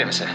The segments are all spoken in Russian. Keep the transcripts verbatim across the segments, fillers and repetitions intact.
Проветримся.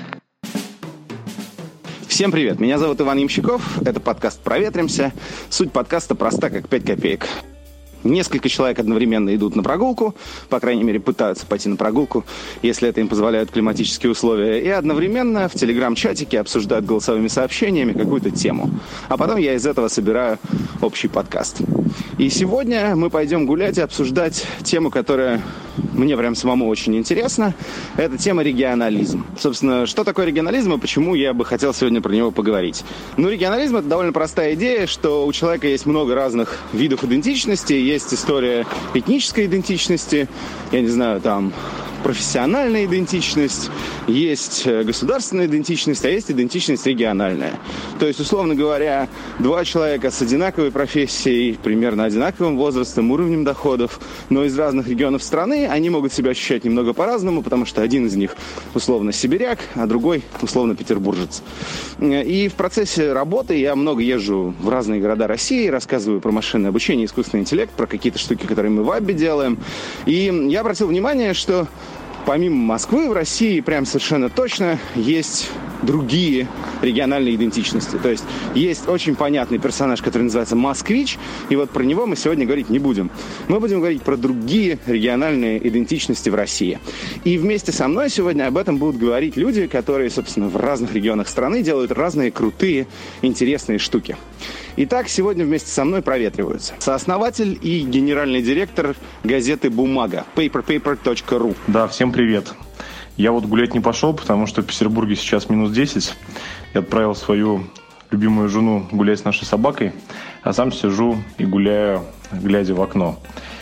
Всем привет, меня зовут Иван Ямщиков, это подкаст «Проветримся». Суть подкаста проста, как пять копеек. Несколько человек одновременно идут на прогулку, по крайней мере, пытаются пойти на прогулку, если это им позволяют климатические условия, и одновременно в телеграм-чатике обсуждают голосовыми сообщениями какую-то тему. А потом я из этого собираю общий подкаст. И сегодня мы пойдем гулять и обсуждать тему, которая мне прям самому очень интересна. Это тема регионализм. Собственно, что такое регионализм и почему я бы хотел сегодня про него поговорить? Ну, регионализм — это довольно простая идея, что у человека есть много разных видов идентичности. Есть история этнической идентичности, я не знаю, там, профессиональная идентичность, есть государственная идентичность, а есть идентичность региональная. То есть, условно говоря, два человека с одинаковой профессией, примерно одинаковым возрастом, уровнем доходов, но из разных регионов страны, они могут себя ощущать немного по-разному, потому что один из них условно сибиряк, а другой условно петербуржец. И в процессе работы я много езжу в разные города России, рассказываю про машинное обучение, искусственный интеллект, про какие-то штуки, которые мы в Аббе делаем. И я обратил внимание, что помимо Москвы в России прям совершенно точно есть другие региональные идентичности. То есть есть очень понятный персонаж, который называется Москвич, и вот про него мы сегодня говорить не будем. Мы будем говорить про другие региональные идентичности в России. И вместе со мной сегодня об этом будут говорить люди, которые, собственно, в разных регионах страны делают разные крутые, интересные штуки. Итак, сегодня вместе со мной проветриваются сооснователь и генеральный директор газеты «Бумага» пейпер пейпер точка ру. Да, всем привет. Я вот гулять не пошел, потому что в Петербурге сейчас минус десять. Я отправил свою любимую жену гулять с нашей собакой, а сам сижу и гуляю, глядя в окно.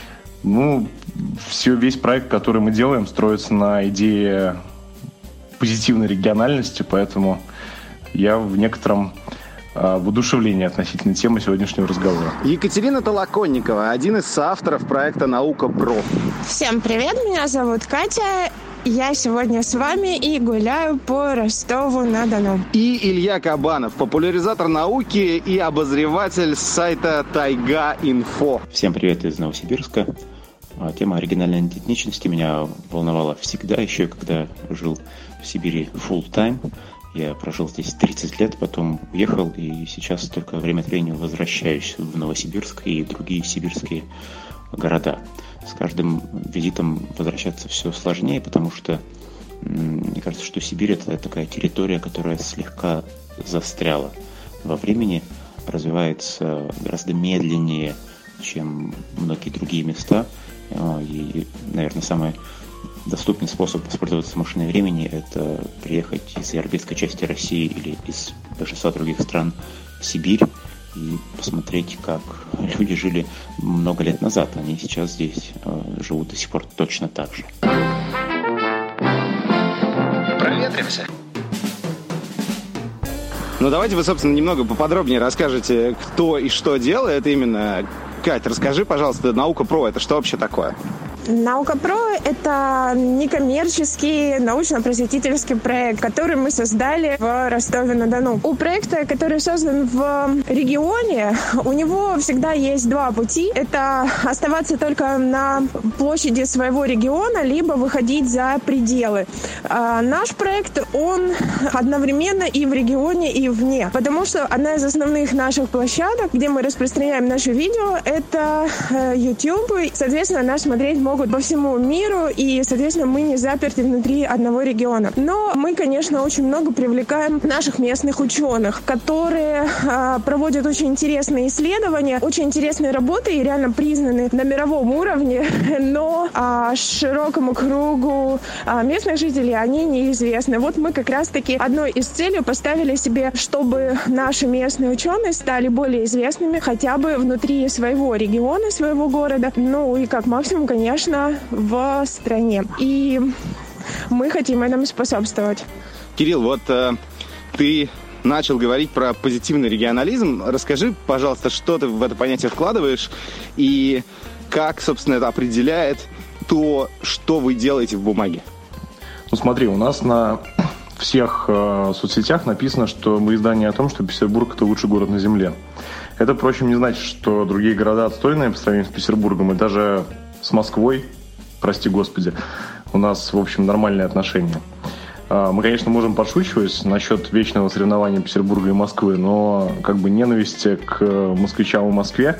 Ну, все, весь проект, который мы делаем, строится на идее позитивной региональности, поэтому я в некотором воодушевление относительно темы сегодняшнего разговора. Екатерина Толоконникова, один из соавторов проекта «Наука Про». Всем привет, меня зовут Катя. Я сегодня с вами и гуляю по Ростову-на-Дону. И Илья Кабанов, популяризатор науки и обозреватель сайта Тайга.Инфо. Всем привет из Новосибирска. Тема оригинальной идентичности меня волновала всегда, еще когда жил в Сибири full-time. Я прожил здесь тридцать лет, потом уехал, и сейчас только время от времени возвращаюсь в Новосибирск и другие сибирские города. С каждым визитом возвращаться все сложнее, потому что мне кажется, что Сибирь — это такая территория, которая слегка застряла во времени, развивается гораздо медленнее, чем многие другие места. И, наверное, самое доступный способ воспользоваться машиной времени — это приехать из европейской части России или из большинства других стран в Сибирь и посмотреть, как люди жили много лет назад. Они сейчас здесь э, живут до сих пор точно так же. Проветримся. Ну, давайте вы, собственно, немного поподробнее расскажете, кто и что делает именно. Кать, расскажи, пожалуйста, «Наука Про» — это что вообще такое? «Наука Про» — это некоммерческий научно-просветительский проект, который мы создали в Ростове-на-Дону. У проекта, который создан в регионе, у него всегда есть два пути. Это оставаться только на площади своего региона, либо выходить за пределы. А наш проект, он одновременно и в регионе, и вне. Потому что одна из основных наших площадок, где мы распространяем наши видео, это YouTube. Соответственно, нас смотреть могут по всему миру, и, соответственно, мы не заперты внутри одного региона. Но мы, конечно, очень много привлекаем наших местных ученых, которые а, проводят очень интересные исследования, очень интересные работы и реально признаны на мировом уровне, но а, широкому кругу а, местных жителей они неизвестны. Вот мы как раз-таки одной из целей поставили себе, чтобы наши местные ученые стали более известными хотя бы внутри своего региона, своего города, ну и как максимум, конечно, в стране. И мы хотим этому способствовать. Кирилл, вот э, ты начал говорить про позитивный регионализм. Расскажи, пожалуйста, что ты в это понятие вкладываешь и как, собственно, это определяет то, что вы делаете в «Бумаге». Ну смотри, у нас на всех э, соцсетях написано, что мы издание о том, что Петербург — это лучший город на земле. Это, впрочем, не значит, что другие города отстойные по сравнению с Петербургом, и даже с Москвой, прости господи, у нас, в общем, нормальные отношения. Мы, конечно, можем подшучивать насчет вечного соревнования Петербурга и Москвы, но как бы ненависти к москвичам в Москве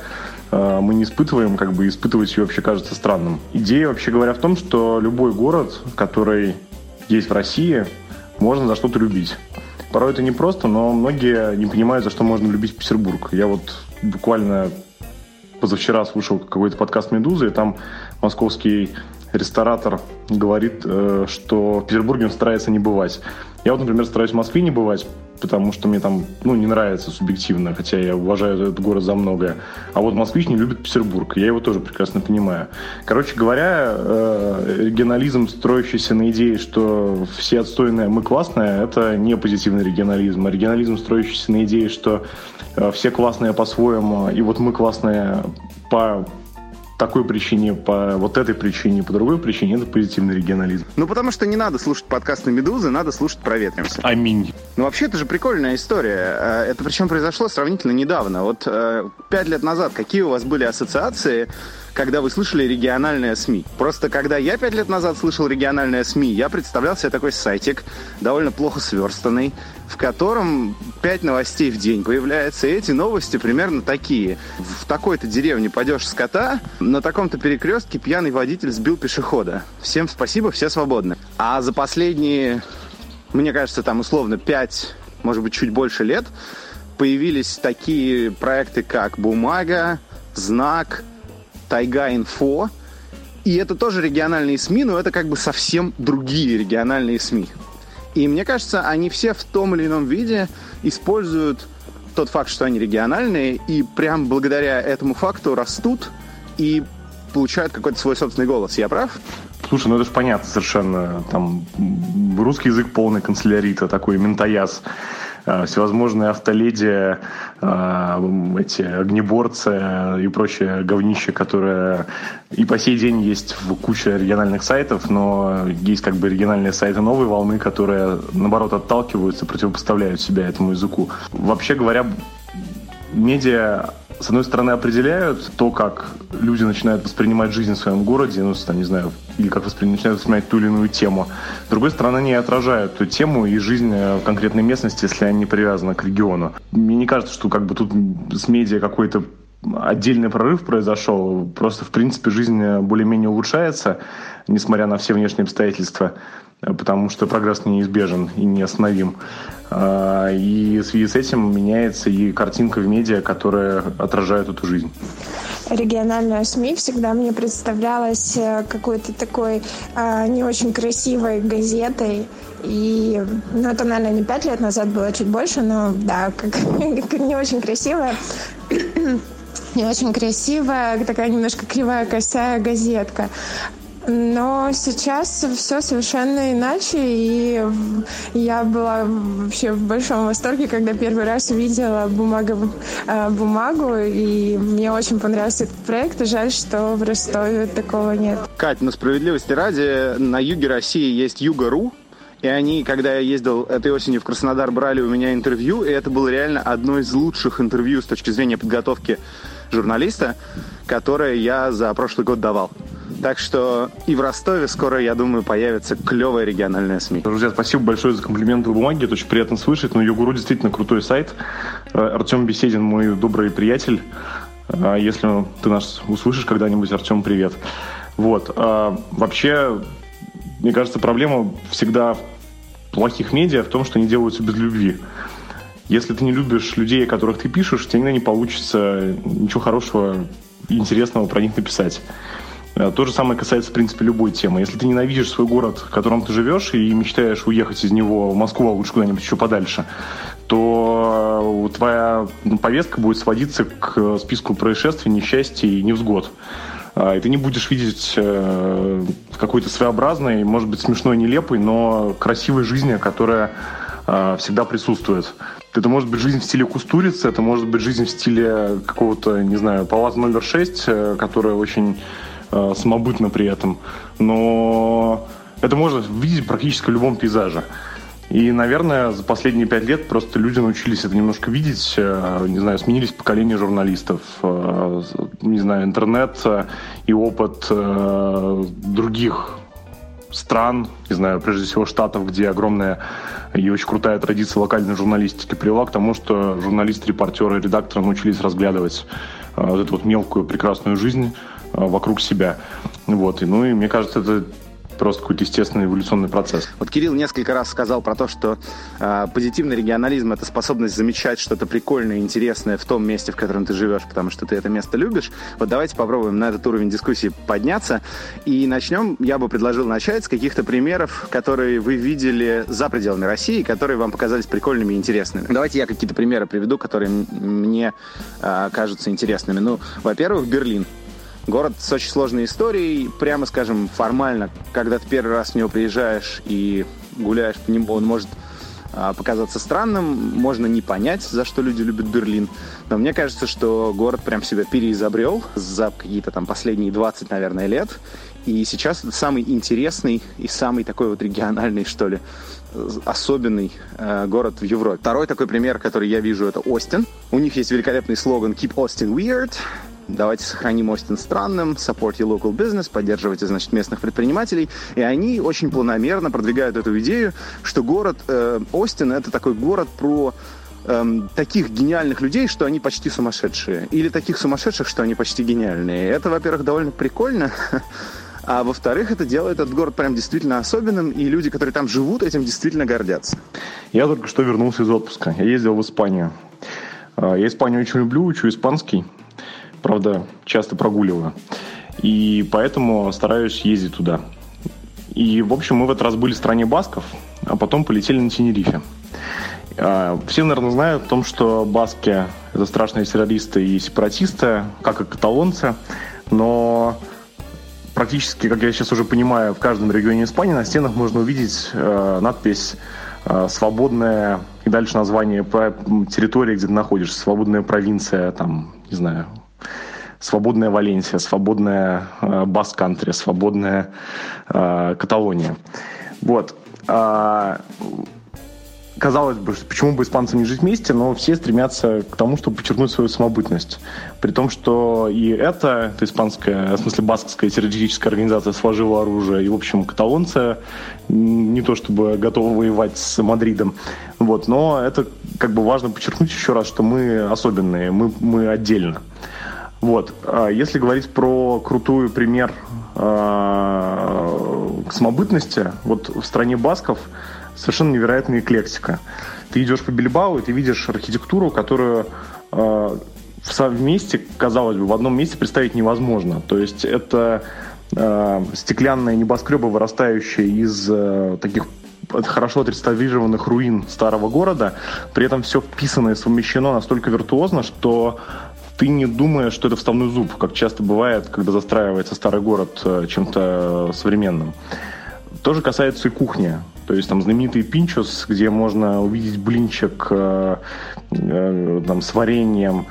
мы не испытываем, как бы испытывать ее вообще кажется странным. Идея, вообще говоря, в том, что любой город, который есть в России, можно за что-то любить. Порой это непросто, но многие не понимают, за что можно любить Петербург. Я вот буквально позавчера слушал какой-то подкаст «Медузы», и там московский ресторатор говорит, что в Петербурге он старается не бывать. Я вот, например, стараюсь в Москве не бывать, потому что мне там, ну, не нравится субъективно, хотя я уважаю этот город за многое. А вот москвич не любит Петербург, я его тоже прекрасно понимаю. Короче говоря, регионализм, строящийся на идее, что все отстойные, мы классные, это не позитивный регионализм. А регионализм, строящийся на идее, что все классные по-своему, и вот мы классные по такой причине, по вот этой причине, по другой причине, это позитивный регионализм. Ну, потому что не надо слушать подкасты «Медузы», надо слушать «Проветримся». Аминь. Ну, вообще, это же прикольная история. Это причем произошло сравнительно недавно. Вот пять лет назад какие у вас были ассоциации, когда вы слышали региональные СМИ? Просто когда я пять лет назад слышал региональные СМИ, я представлял себе такой сайтик, довольно плохо сверстанный, в котором пять новостей в день появляется, и эти новости примерно такие. В такой-то деревне падеж скота, на таком-то перекрестке пьяный водитель сбил пешехода. Всем спасибо, все свободны. А за последние, мне кажется, там условно пять, может быть, чуть больше лет, появились такие проекты, как «Бумага», «Знак», «Тайга-инфо». И это тоже региональные СМИ, но это как бы совсем другие региональные СМИ. И мне кажется, они все в том или ином виде используют тот факт, что они региональные, и прям благодаря этому факту растут и получают какой-то свой собственный голос. Я прав? Слушай, ну это же понятно совершенно. Там русский язык полный канцелярита, такой ментояз. Всевозможные автоледи, эти огнеборцы и прочее говнище, которое и по сей день есть в куче региональных сайтов, но есть как бы региональные сайты новой волны, которые, наоборот, отталкиваются, противопоставляют себя этому языку. Вообще говоря, медиа, с одной стороны, определяют то, как люди начинают воспринимать жизнь в своем городе, ну, там, не знаю, или как воспри... начинают воспринимать ту или иную тему. С другой стороны, они отражают эту тему и жизнь в конкретной местности, если они не привязаны к региону. Мне не кажется, что как бы тут с медиа какой-то отдельный прорыв произошел. Просто, в принципе, жизнь более-менее улучшается, несмотря на все внешние обстоятельства, потому что прогресс неизбежен и неостановим. И в связи с этим меняется и картинка в медиа, которая отражает эту жизнь. Региональная СМИ всегда мне представлялась какой-то такой э, не очень красивой газетой. И, ну, это, наверное, не пять лет назад было, чуть больше, но да, как, как не очень красивая. Не очень красивая, такая немножко кривая, косая газетка. Но сейчас все совершенно иначе, и я была вообще в большом восторге, когда первый раз увидела бумага, бумагу, и мне очень понравился этот проект, и жаль, что в Ростове такого нет. Кать, на справедливости ради, на юге России есть Юго.ру, и они, когда я ездил этой осенью в Краснодар, брали у меня интервью, и это было реально одно из лучших интервью с точки зрения подготовки журналиста, которое я за прошлый год давал. Так что и в Ростове скоро, я думаю, появится клевая региональная СМИ. Друзья, спасибо большое за комплименты в бумаге. Это очень приятно слышать. Но Юго.ру действительно крутой сайт. Артем Беседин, мой добрый приятель. Если ты нас услышишь когда-нибудь, Артем, привет. Вот. Вообще, мне кажется, проблема всегда в плохих медиа в том, что они делаются без любви. Если ты не любишь людей, о которых ты пишешь, тебе никогда не получится ничего хорошего и интересного про них написать. То же самое касается, в принципе, любой темы. Если ты ненавидишь свой город, в котором ты живешь, и мечтаешь уехать из него в Москву, а лучше куда-нибудь еще подальше, то твоя повестка будет сводиться к списку происшествий, несчастий и невзгод. И ты не будешь видеть какой-то своеобразной, может быть, смешной, нелепой, но красивой жизни, которая всегда присутствует. Это может быть жизнь в стиле Кустурицы, это может быть жизнь в стиле какого-то, не знаю, ПАВАЗ номер шесть, которая очень самобытно при этом. Но это можно видеть практически в любом пейзаже. И, наверное, за последние пять лет просто люди научились это немножко видеть. Не знаю, сменились поколения журналистов. Не знаю, интернет и опыт других стран, не знаю, прежде всего Штатов, где огромная и очень крутая традиция локальной журналистики, привела к тому, что журналисты, репортеры, редакторы научились разглядывать э, вот эту вот мелкую прекрасную жизнь э, вокруг себя. Вот. И, ну и мне кажется, это просто какой-то естественный эволюционный процесс. Вот Кирилл несколько раз сказал про то, что э, позитивный регионализм – это способность замечать что-то прикольное и интересное в том месте, в котором ты живешь, потому что ты это место любишь. Вот давайте попробуем на этот уровень дискуссии подняться. И начнем, я бы предложил начать с каких-то примеров, которые вы видели за пределами России, которые вам показались прикольными и интересными. Давайте я какие-то примеры приведу, которые мне э, кажутся интересными. Ну, во-первых, Берлин. Город с очень сложной историей, прямо скажем, формально, когда ты первый раз в него приезжаешь и гуляешь по нему, он может а, показаться странным, можно не понять, за что люди любят Берлин. Но мне кажется, что город прям себя переизобрел за какие-то там последние двадцать, наверное, лет. И сейчас это самый интересный и самый такой вот региональный, что ли, особенный э, город в Европе. Второй такой пример, который я вижу, это Остин. У них есть великолепный слоган «Keep Austin Weird». Давайте сохраним Остин странным, support your local business, поддерживайте, значит, местных предпринимателей. И они очень планомерно продвигают эту идею, что город э, Остин – это такой город про э, таких гениальных людей, что они почти сумасшедшие. Или таких сумасшедших, что они почти гениальные. Это, во-первых, довольно прикольно. А во-вторых, это делает этот город прям действительно особенным, и люди, которые там живут, этим действительно гордятся. Я только что вернулся из отпуска. Я ездил в Испанию. Я Испанию очень люблю, учу испанский. Правда, часто прогуливаю. И поэтому стараюсь ездить туда. И, в общем, мы в этот раз были в стране басков, а потом полетели на Тенерифе. Все, наверное, знают о том, что баски – это страшные террористы и сепаратисты, как и каталонцы. Но практически, как я сейчас уже понимаю, в каждом регионе Испании на стенах можно увидеть надпись «Свободная», и дальше название территории, где ты находишься. «Свободная провинция», там, не знаю, «Свободная Валенсия», «Свободная э, Баск-Кантри», «Свободная э, Каталония». Вот. А, казалось бы, почему бы испанцам не жить вместе, но все стремятся к тому, чтобы подчеркнуть свою самобытность. При том, что и это, это испанская, в смысле баскская террористическая организация сложила оружие, и, в общем, каталонцы не то чтобы готовы воевать с Мадридом. Вот. Но это как бы важно подчеркнуть еще раз, что мы особенные, мы, мы отдельно. Вот. Если говорить про крутую пример э, к самобытности, вот в стране басков совершенно невероятная эклектика. Ты идешь по Бильбао, и ты видишь архитектуру, которую э, вместе, казалось бы, в одном месте представить невозможно. То есть это э, стеклянные небоскребы, вырастающие из э, таких хорошо отреставрированных руин старого города, при этом все вписано и совмещено настолько виртуозно, что ты не думаешь, что это вставной зуб, как часто бывает, когда застраивается старый город чем-то современным. То же касается и кухни. То есть там знаменитый Пинчос, где можно увидеть блинчик э, э, там, с вареньем,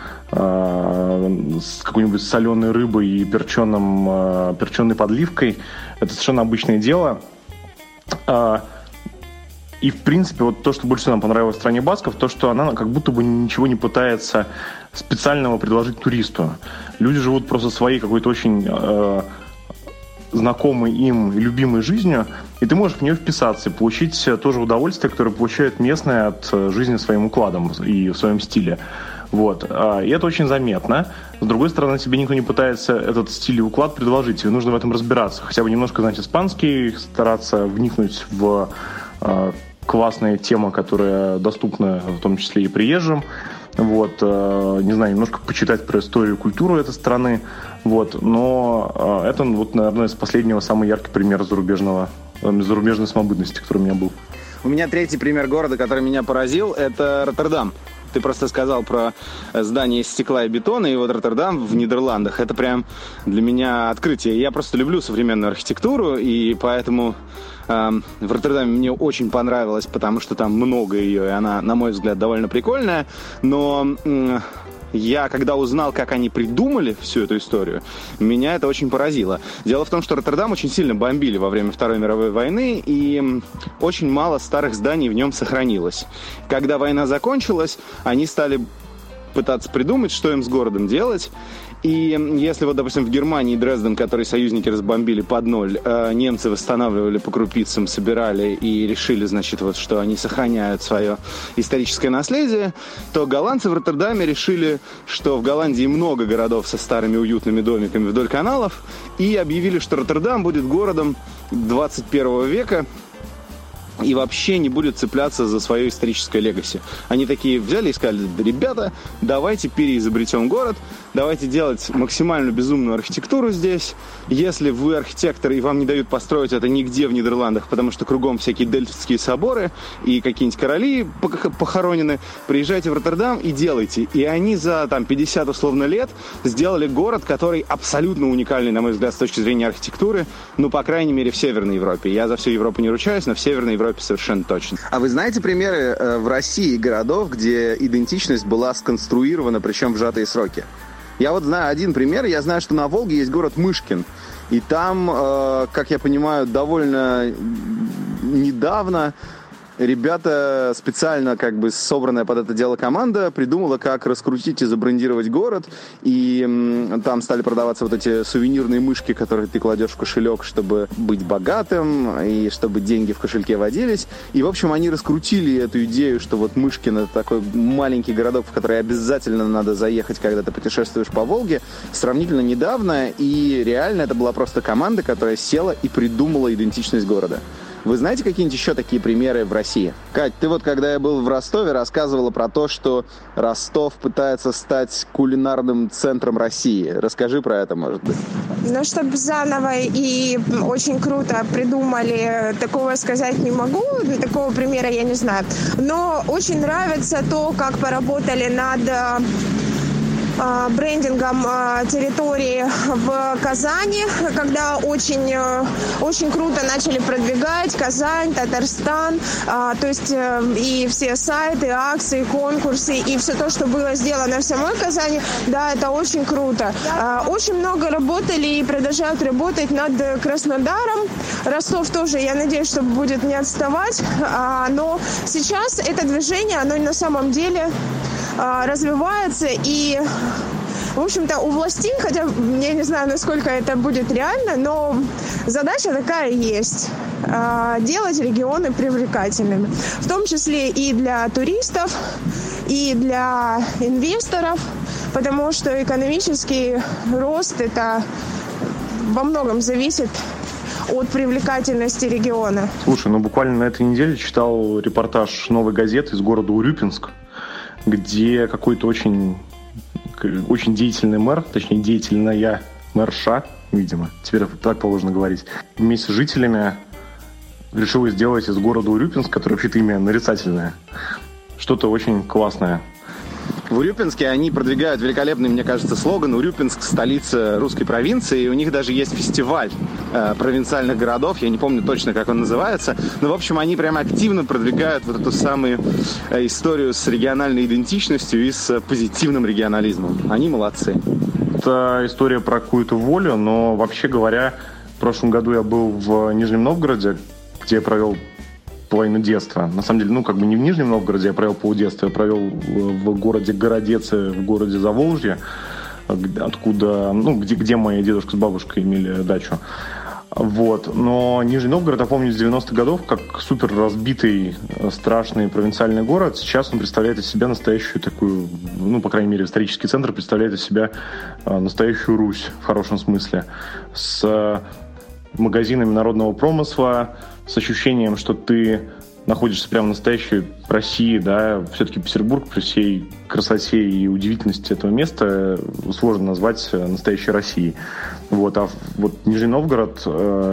э, с какой-нибудь соленой рыбой и перченым, э, перченой подливкой. Это совершенно обычное дело. Э, И, в принципе, вот то, что больше всего нам понравилось в стране басков, то, что она как будто бы ничего не пытается специального предложить туристу. Люди живут просто своей какой-то очень э, знакомой им и любимой жизнью, и ты можешь в нее вписаться и получить то же удовольствие, которое получают местные от жизни своим укладом и в своем стиле. Вот. И это очень заметно. С другой стороны, тебе никто не пытается этот стиль и уклад предложить, тебе нужно в этом разбираться. Хотя бы немножко знать испанский, стараться вникнуть в э, классная тема, которая доступна в том числе и приезжим. Вот, не знаю, немножко почитать про историю и культуру этой страны. Вот, но это, вот, наверное, из последнего самый яркий пример зарубежного, зарубежной самобытности, который у меня был. У меня третий пример города, который меня поразил, это Роттердам. Ты просто сказал про здание из стекла и бетона, и вот Роттердам в Нидерландах. Это прям для меня открытие. Я просто люблю современную архитектуру, и поэтому э, в Роттердаме мне очень понравилось, потому что там много ее, и она, на мой взгляд, довольно прикольная. Но э, я, когда узнал, как они придумали всю эту историю, меня это очень поразило. Дело в том, что Роттердам очень сильно бомбили во время Второй мировой войны, и очень мало старых зданий в нем сохранилось. Когда война закончилась, они стали пытаться придумать, что им с городом делать, И если вот, допустим, в Германии Дрезден, который союзники разбомбили под ноль, немцы восстанавливали по крупицам, собирали и решили, значит, вот, что они сохраняют свое историческое наследие, то голландцы в Роттердаме решили, что в Голландии много городов со старыми уютными домиками вдоль каналов, и объявили, что Роттердам будет городом двадцать первого века, и вообще не будет цепляться за свое историческое легаси. Они такие взяли и сказали: ребята, давайте переизобретем город, давайте делать максимально безумную архитектуру здесь. Если вы архитектор и вам не дают построить это нигде в Нидерландах, потому что кругом всякие дельфтские соборы и какие-нибудь короли похоронены, приезжайте в Роттердам и делайте. И они за там пятьдесят условно лет сделали город, который абсолютно уникальный, на мой взгляд, с точки зрения архитектуры, ну, по крайней мере, в Северной Европе. Я за всю Европу не ручаюсь, но в Северной Европе совершенно точно. А вы знаете примеры э, в России городов, где идентичность была сконструирована, причем в сжатые сроки? Я вот знаю один пример. Я знаю, что на Волге есть город Мышкин. И там, э, как я понимаю, довольно недавно ребята, специально как бы собранная под это дело команда, придумала, как раскрутить и забрендировать город. И м, там стали продаваться вот эти сувенирные мышки, которые ты кладешь в кошелек, чтобы быть богатым и чтобы деньги в кошельке водились. И, в общем, они раскрутили эту идею, что вот Мышкин — это такой маленький городок, в который обязательно надо заехать, когда ты путешествуешь по Волге, сравнительно недавно. И реально это была просто команда, которая села и придумала идентичность города. Вы знаете какие-нибудь еще такие примеры в России? Кать, ты вот, когда я был в Ростове, рассказывала про то, что Ростов пытается стать кулинарным центром России. Расскажи про это, может быть. Ну, чтобы заново и очень круто придумали, такого сказать не могу, такого примера я не знаю. Но очень нравится то, как поработали над брендингом территории в Казани, когда очень, очень круто начали продвигать Казань, Татарстан, то есть и все сайты, акции, конкурсы, и все то, что было сделано в самой Казани, да, это очень круто. Очень много работали и продолжают работать над Краснодаром. Ростов тоже, я надеюсь, что будет не отставать, но сейчас это движение, оно на самом деле развивается, и, в общем-то, у властей, хотя я не знаю, насколько это будет реально, но задача такая есть – делать регионы привлекательными, в том числе и для туристов, и для инвесторов, потому что экономический рост – это во многом зависит от привлекательности региона. Слушай, ну буквально на этой неделе читал репортаж «Новой газеты» из города Урюпинск, где какой-то очень, очень деятельный мэр, точнее деятельная мэрша, видимо, теперь так положено говорить, вместе с жителями решила сделать из города Урюпинск, который вообще-то имя нарицательное, что-то очень классное. В Урюпинске они продвигают великолепный, мне кажется, слоган «Урюпинск – столица русской провинции». И у них даже есть фестиваль э, провинциальных городов. Я не помню точно, как он называется. Но, в общем, они прямо активно продвигают вот эту самую э, историю с региональной идентичностью и с позитивным регионализмом. Они молодцы. Это история про какую-то волю, но, вообще говоря, в прошлом году я был в Нижнем Новгороде, где я провел половину детства. На самом деле, ну, как бы не в Нижнем Новгороде я провел полдетства, я провел в городе Городеце, в городе Заволжье, откуда, ну, где, где мои дедушка с бабушкой имели дачу. Вот. Но Нижний Новгород, я помню, с девяностых годов, как супер разбитый, страшный провинциальный город. Сейчас он представляет из себя настоящую такую, ну, по крайней мере, исторический центр представляет из себя настоящую Русь, в хорошем смысле, с магазинами народного промысла, с ощущением, что ты находишься прямо в настоящей России, да, все-таки Петербург при всей красоте и удивительности этого места сложно назвать настоящей Россией. Вот, а вот Нижний Новгород,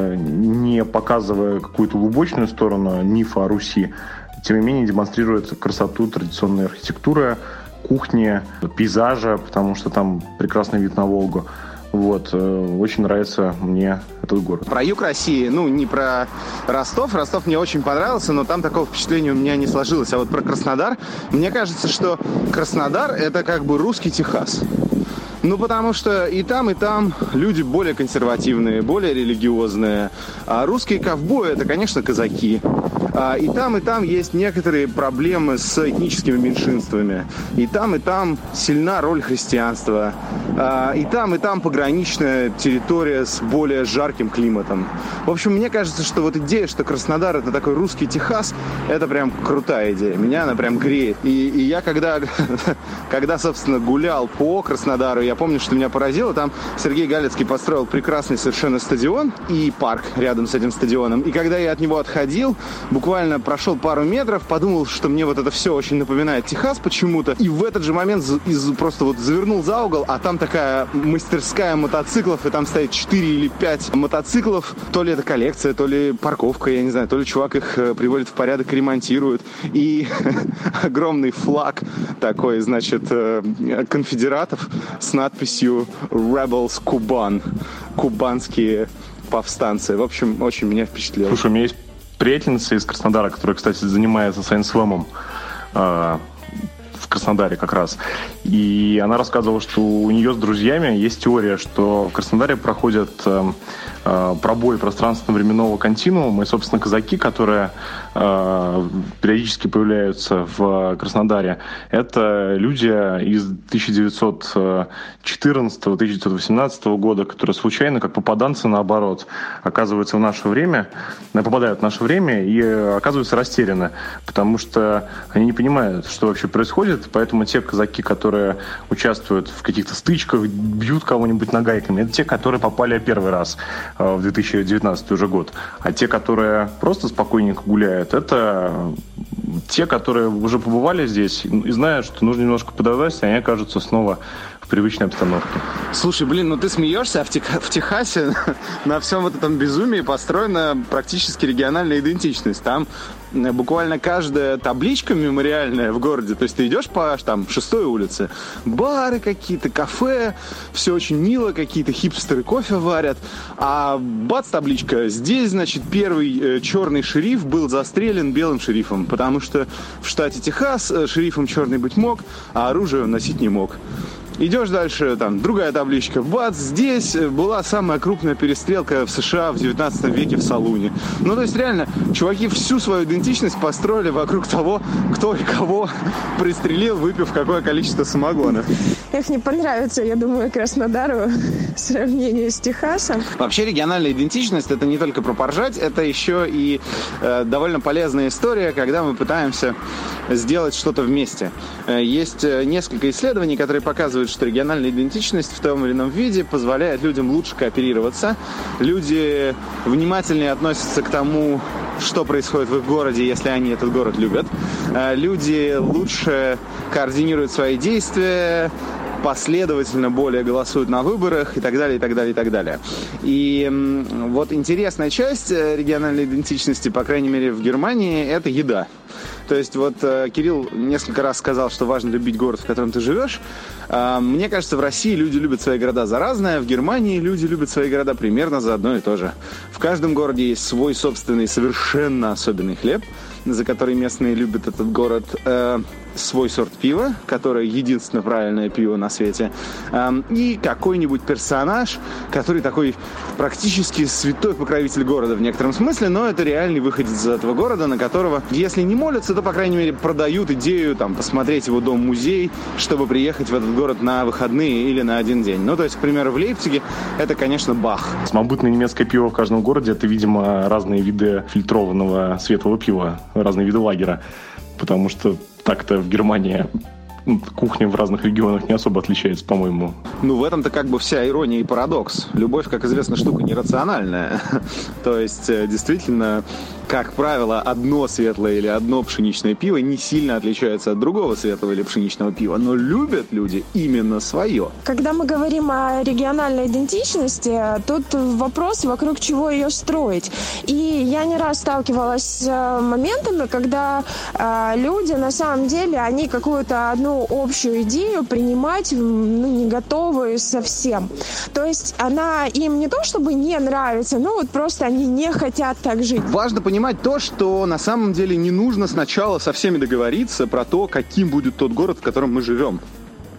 не показывая какую-то лубочную сторону мифа о Руси, тем не менее демонстрирует красоту традиционной архитектуры, кухни, пейзажа, потому что там прекрасный вид на Волгу. Вот, очень нравится мне этот город. Про юг России, ну, не про Ростов. Ростов мне очень понравился, но там такого впечатления у меня не сложилось. А вот про Краснодар, мне кажется, что Краснодар — это как бы русский Техас. Ну, потому что и там, и там люди более консервативные, более религиозные. А русские ковбои – это, конечно, казаки. А и там, и там есть некоторые проблемы с этническими меньшинствами. И там, и там сильна роль христианства. А и там, и там пограничная территория с более жарким климатом. В общем, мне кажется, что вот идея, что Краснодар – это такой русский Техас, это прям крутая идея. Меня она прям греет. И, и я когда, когда, собственно, гулял по Краснодару, я помню, что меня поразило. Там Сергей Галицкий построил прекрасный совершенно стадион и парк рядом с этим стадионом. И когда я от него отходил, буквально прошел пару метров, подумал, что мне вот это все очень напоминает Техас почему-то. И в этот же момент из, просто вот завернул за угол, а там такая мастерская мотоциклов, и там стоит четыре или пять мотоциклов. То ли это коллекция, то ли парковка, я не знаю, то ли чувак их приводит в порядок и ремонтирует. И огромный флаг такой, значит, конфедератов с надписью «Rebels Kuban». Кубанские повстанцы. В общем, очень меня впечатлило. Слушай, у меня есть приятельница из Краснодара, которая, кстати, занимается сайенс-слэмом э, в Краснодаре как раз. И она рассказывала, что у нее с друзьями есть теория, что в Краснодаре проходят э, э, пробои пространственно-временного континуума. И, собственно, казаки, которые э, периодически появляются в Краснодаре, это люди из тысяча девятьсот четырнадцатого — тысяча девятьсот восемнадцатого года, которые случайно, как попаданцы, наоборот, оказываются в наше время, попадают в наше время и оказываются растеряны, потому что они не понимают, что вообще происходит. Поэтому те казаки, которые участвуют в каких-то стычках, бьют кого-нибудь нагайками, это те, которые попали первый раз в две тысячи девятнадцатый уже год. А те, которые просто спокойненько гуляют, это те, которые уже побывали здесь и знают, что нужно немножко подождать, и они окажутся снова в привычной обстановке. Слушай, блин, ну ты смеешься, а в, Тех... в Техасе на всем вот этом безумии построена практически региональная идентичность. Там буквально каждая табличка мемориальная в городе, то есть ты идешь по там шестой улице, бары какие-то, кафе, все очень мило, какие-то хипстеры кофе варят, а бац, табличка, здесь, значит, первый э, черный шериф был застрелен белым шерифом, потому что в штате Техас э, шерифом черный быть мог, а оружие он носить не мог. Идешь дальше, там, другая табличка. Бац, здесь была самая крупная перестрелка в США в девятнадцатом веке в Салуне. Ну, то есть, реально, чуваки всю свою идентичность построили вокруг того, кто и кого пристрелил, выпив какое количество самогона. Эх, не понравится, я думаю, Краснодару сравнение с Техасом. Вообще, региональная идентичность — это не только про поржать, это еще и э, довольно полезная история, когда мы пытаемся сделать что-то вместе. Э, есть несколько исследований, которые показывают, что региональная идентичность в том или ином виде позволяет людям лучше кооперироваться. Люди внимательнее относятся к тому, что происходит в их городе, если они этот город любят. Люди лучше координируют свои действия, последовательно более голосуют на выборах и так далее, и так далее, и так далее. И вот интересная часть региональной идентичности, по крайней мере в Германии, это еда. То есть вот э, Кирилл несколько раз сказал, что важно любить город, в котором ты живешь. Э, мне кажется, в России люди любят свои города за разное, в Германии люди любят свои города примерно за одно и то же. В каждом городе есть свой собственный, совершенно особенный хлеб, за который местные любят этот город, э, свой сорт пива, которое единственное правильное пиво на свете, э, и какой-нибудь персонаж, который такой практически святой покровитель города в некотором смысле, но это реальный выходец из этого города, на которого, если не молятся, то, по крайней мере, продают идею там посмотреть его дом-музей, чтобы приехать в этот город на выходные или на один день. Ну, то есть, к примеру, в Лейпциге это, конечно, Бах. Самобытное немецкое пиво в каждом городе — это, видимо, разные виды фильтрованного светлого пива, разные виды лагера, потому что так-то в Германии кухня в разных регионах не особо отличается, по-моему. Ну, в этом-то как бы вся ирония и парадокс. Любовь, как известно, штука нерациональная. То есть, действительно, как правило, одно светлое или одно пшеничное пиво не сильно отличается от другого светлого или пшеничного пива, но любят люди именно свое. Когда мы говорим о региональной идентичности, тут вопрос, вокруг чего ее строить. И я не раз сталкивалась с моментами, когда э, люди, на самом деле, они какую-то одну общую идею принимать ну, не готовы совсем. То есть она им не то чтобы не нравится, но вот просто они не хотят так жить. Важно понимать то, что на самом деле не нужно сначала со всеми договориться про то, каким будет тот город, в котором мы живем.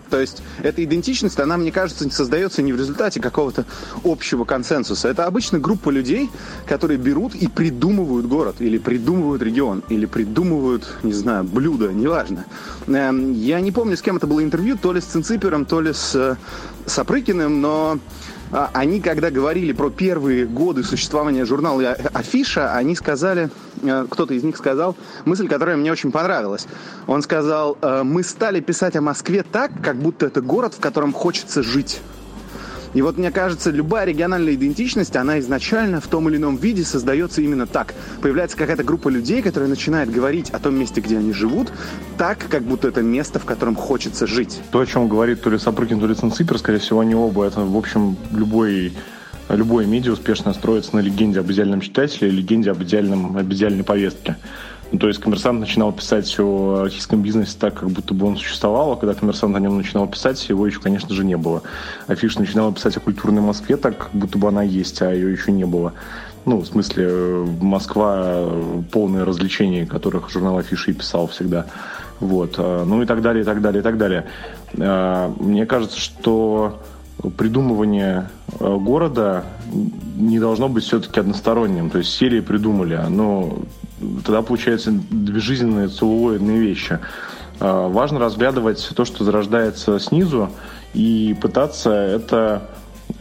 То есть эта идентичность, она, мне кажется, создается не в результате какого-то общего консенсуса. Это обычно группа людей, которые берут и придумывают город, или придумывают регион, или придумывают, не знаю, блюдо, неважно. Я не помню, с кем это было интервью, то ли с Цинципером, то ли с Сапрыкиным, но они, когда говорили про первые годы существования журнала «Афиша», они сказали, кто-то из них сказал мысль, которая мне очень понравилась. Он сказал: «Мы стали писать о Москве так, как будто это город, в котором хочется жить». И вот, мне кажется, любая региональная идентичность, она изначально в том или ином виде создается именно так. Появляется какая-то группа людей, которая начинает говорить о том месте, где они живут, так, как будто это место, в котором хочется жить. То, о чем говорит то ли Сапрыкин, то ли Цинципер, скорее всего, они оба. Это, в общем, любой... Любое медиа успешно строится на легенде об идеальном читателе и легенде об, идеальном, об идеальной повестке. Ну, то есть «Коммерсант» начинал писать о российском бизнесе так, как будто бы он существовал, а когда «Коммерсант» о нем начинал писать, его еще, конечно же, не было. «Афиша» начинала писать о культурной Москве так, как будто бы она есть, а ее еще не было. Ну, в смысле, Москва полное развлечений, которых журнал «Афиша» и писал всегда. Вот. Ну и так далее, и так далее, и так далее. Мне кажется, что придумывание города не должно быть все-таки односторонним. То есть серии придумали, но тогда получаются безжизненные целлулоидные вещи. Важно разглядывать то, что зарождается снизу, и пытаться это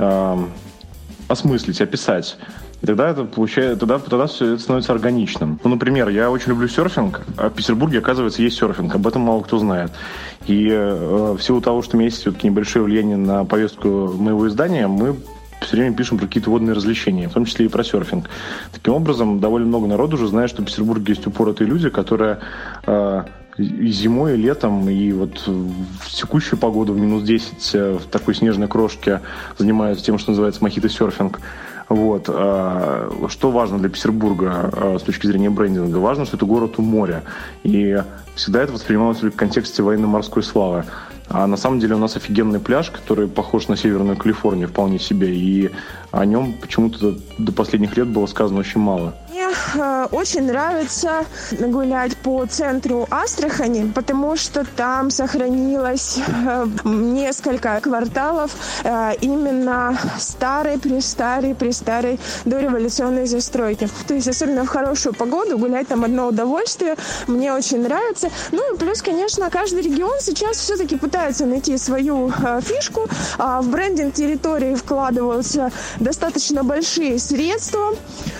осмыслить, описать. И тогда это получается, тогда, тогда все это становится органичным. Ну, например, я очень люблю серфинг, а в Петербурге, оказывается, есть серфинг. Об этом мало кто знает. И э, в силу того, что у меня есть все-таки небольшое влияние на повестку моего издания, мы все время пишем про какие-то водные развлечения, в том числе и про серфинг. Таким образом, довольно много народу уже знает, что в Петербурге есть упоротые люди, которые э, и зимой, и летом, и вот в текущую погоду, в минус десять, в такой снежной крошке занимаются тем, что называется мохито-серфинг. Вот. Что важно для Петербурга с точки зрения брендинга? Важно, что это город у моря. И всегда это воспринималось в контексте военно-морской славы. А на самом деле у нас офигенный пляж, который похож на Северную Калифорнию вполне себе. И о нем почему-то до последних лет было сказано очень мало. Мне э, очень нравится гулять по центру Астрахани, потому что там сохранилось э, несколько кварталов э, именно старой-престарой-престарой дореволюционной застройки. То есть, особенно в хорошую погоду, гулять там одно удовольствие. Мне очень нравится. Ну и плюс, конечно, каждый регион сейчас все-таки пытается найти свою э, фишку. А в брендинг территории вкладываются достаточно большие средства.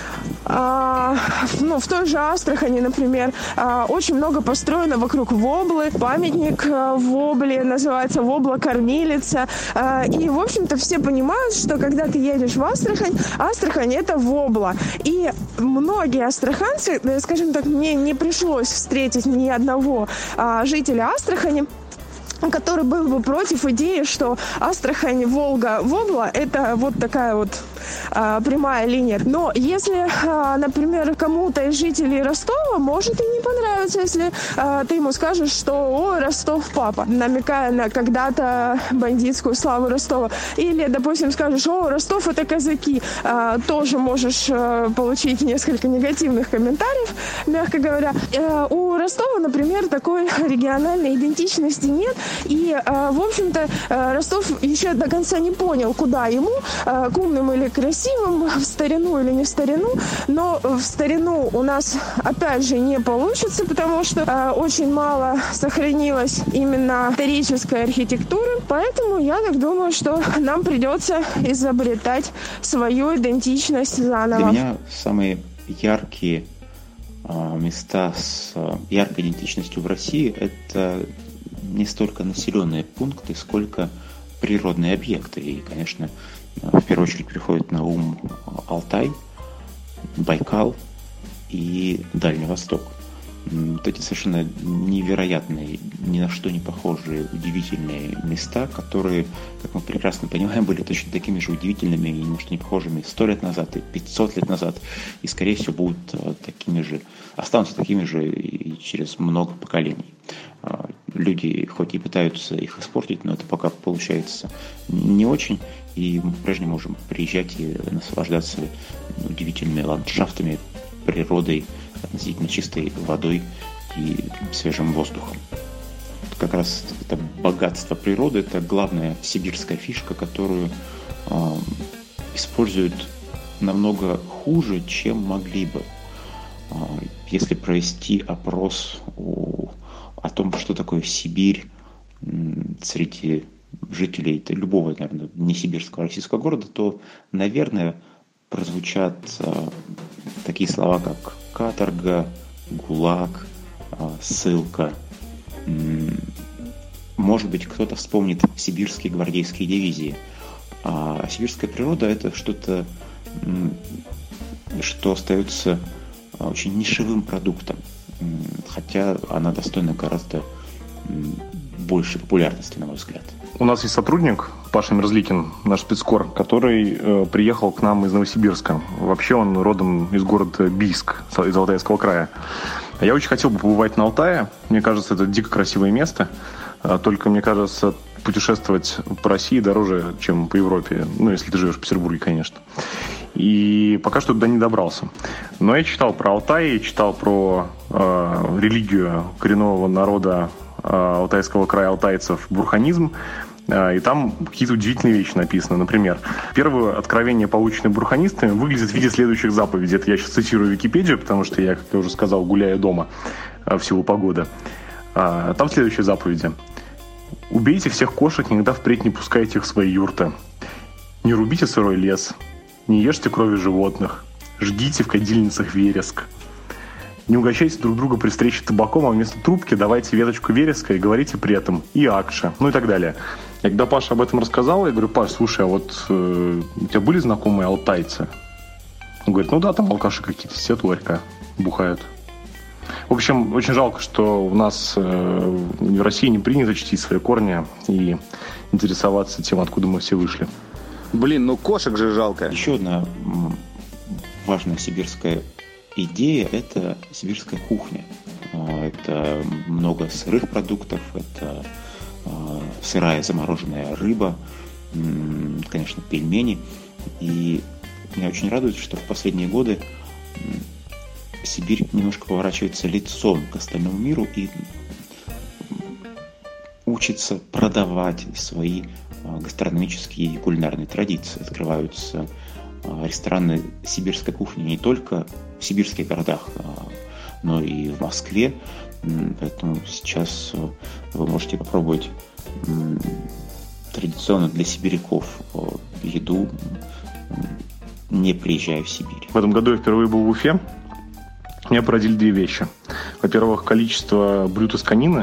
А, ну, в той же Астрахани, например, а, очень много построено вокруг Воблы. Памятник а, Вобле называется Вобла-кормилица. А, и, в общем-то, все понимают, что когда ты едешь в Астрахань, Астрахань – это Вобла. И многие астраханцы, скажем так, мне не пришлось встретить ни одного а, жителя Астрахани, который был бы против идеи, что Астрахань, Волга, Вобла – это вот такая вот а, прямая линия. Но если, а, например, кому-то из жителей Ростова может и не понравиться, если а, ты ему скажешь, что «О, Ростов, папа», намекая на когда-то бандитскую славу Ростова. Или, допустим, скажешь «О, Ростов – это казаки», а, тоже можешь а, получить несколько негативных комментариев, мягко говоря. А, у Ростова, например, такой региональной идентичности нет. И, в общем-то, Ростов еще до конца не понял, куда ему, к умным или красивым, в старину или не в старину. Но в старину у нас, опять же, не получится, потому что очень мало сохранилось именно исторической архитектуры. Поэтому я так думаю, что нам придется изобретать свою идентичность заново. Для меня самые яркие места с яркой идентичностью в России – это не столько населенные пункты, сколько природные объекты. И, конечно, в первую очередь приходит на ум Алтай, Байкал и Дальний Восток. Вот эти совершенно невероятные, ни на что не похожие, удивительные места, которые, как мы прекрасно понимаем, были точно такими же удивительными и ни на что не похожими сто лет назад и пятьсот лет назад, и, скорее всего, будут такими же, останутся такими же и через много поколений. Люди хоть и пытаются их испортить, но это пока получается не очень, и мы по-прежнему можем приезжать и наслаждаться удивительными ландшафтами, природой, относительно чистой водой и свежим воздухом. как раз это богатство природы, это главная сибирская фишка, которую э, используют намного хуже, чем могли бы. Э, если провести опрос о, о том, что такое Сибирь э, среди жителей любого, наверное, не сибирского, а российского города, то, наверное, прозвучат э, такие слова, как каторга, ГУЛАГ, э, ссылка. Может быть, кто-то вспомнит сибирские гвардейские дивизии. А сибирская природа – это что-то, что остается очень нишевым продуктом, хотя она достойна гораздо большей популярности, на мой взгляд. У нас есть сотрудник, Паша Мерзликин, наш спецкор, который э, приехал к нам из Новосибирска. Вообще он родом из города Бийск, из Алтайского края. Я очень хотел бы побывать на Алтае. Мне кажется, это дико красивое место. Только, мне кажется, путешествовать по России дороже, чем по Европе. Ну, если ты живешь в Петербурге, конечно. И пока что туда не добрался. Но я читал про Алтай, я читал про э, религию коренного народа э, Алтайского края алтайцев, бурханизм. И там какие-то удивительные вещи написаны. Например, первое откровение, полученное бурханистами, выглядит в виде следующих заповедей. Это я сейчас цитирую Википедию, потому что я, как я уже сказал, гуляю дома в силу погоды. Там следующие заповеди. Убейте всех кошек, никогда впредь не пускайте их в свои юрты. Не рубите сырой лес. Не ешьте крови животных. Жгите в кадильницах вереск. Не угощайте друг друга при встрече табаком, а вместо трубки давайте веточку вереска и говорите при этом и акша, ну и так далее. И когда Паша об этом рассказал, я говорю: Паш, слушай, а вот э, у тебя были знакомые алтайцы? Он говорит: ну да, там алкаши какие-то сидят у ларька, бухают. В общем, очень жалко, что у нас э, в России не принято чтить свои корни и интересоваться тем, откуда мы все вышли. Блин, ну кошек же жалко. Еще одна важная сибирская идея – это сибирская кухня. Это много сырых продуктов, это сырая замороженная рыба, конечно, пельмени. И меня очень радует, что в последние годы Сибирь немножко поворачивается лицом к остальному миру и учится продавать свои гастрономические и кулинарные традиции. Открываются рестораны сибирской кухни не только в сибирских городах, но и в Москве. Поэтому сейчас вы можете попробовать традиционно для сибиряков еду, не приезжая в Сибирь. В этом году я впервые был в Уфе. Меня поразили две вещи. Во-первых, количество блюд из конины.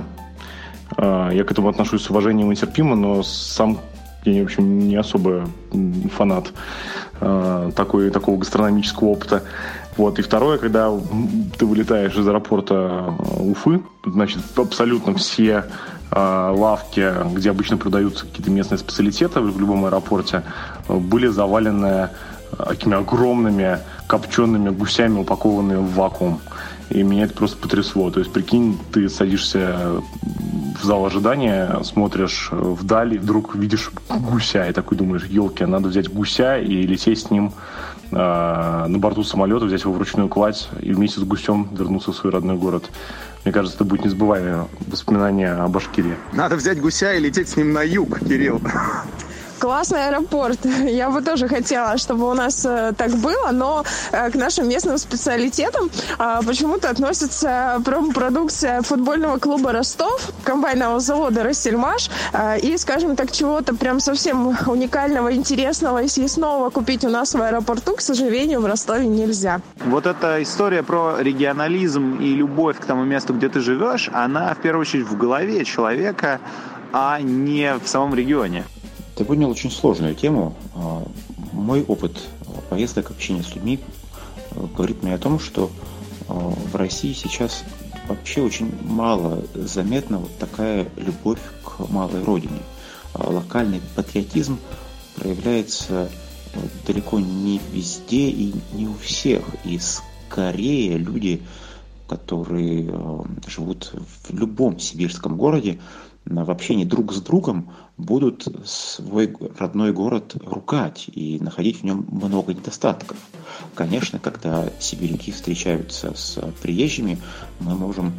Я к этому отношусь с уважением и терпимо, но сам я, в общем, не особо фанат такой, такого гастрономического опыта. Вот. И второе, когда ты вылетаешь из аэропорта Уфы, значит, абсолютно все лавки, где обычно продаются какие-то местные специалитеты в любом аэропорте, были завалены такими огромными копчеными гусями, упакованными в вакуум. И меня это просто потрясло. То есть, прикинь, ты садишься в зал ожидания, смотришь вдаль, и вдруг видишь гуся, и такой думаешь: елки, надо взять гуся и лететь с ним э, на борту самолета, взять его в ручную кладь и вместе с гусем вернуться в свой родной город. Мне кажется, это будет незабываемое воспоминание о Башкирии. Надо взять гуся и лететь с ним на юг, Кирилл. Классный аэропорт. Я бы тоже хотела, чтобы у нас э, так было, но э, к нашим местным специалитетам э, почему-то относится промпродукция футбольного клуба «Ростов», комбайнового завода «Ростельмаш», э, и, скажем так, чего-то прям совсем уникального, интересного и съестного купить у нас в аэропорту, к сожалению, в Ростове нельзя. Вот эта история про регионализм и любовь к тому месту, где ты живешь, она в первую очередь в голове человека, а не в самом регионе. Ты поднял очень сложную тему. Мой опыт поездок, общения с людьми говорит мне о том, что в России сейчас вообще очень мало заметна вот такая любовь к малой родине. Локальный патриотизм проявляется далеко не везде и не у всех. И скорее люди, которые живут в любом сибирском городе, в общении друг с другом будут свой родной город ругать и находить в нем много недостатков. Конечно, когда сибиряки встречаются с приезжими, мы можем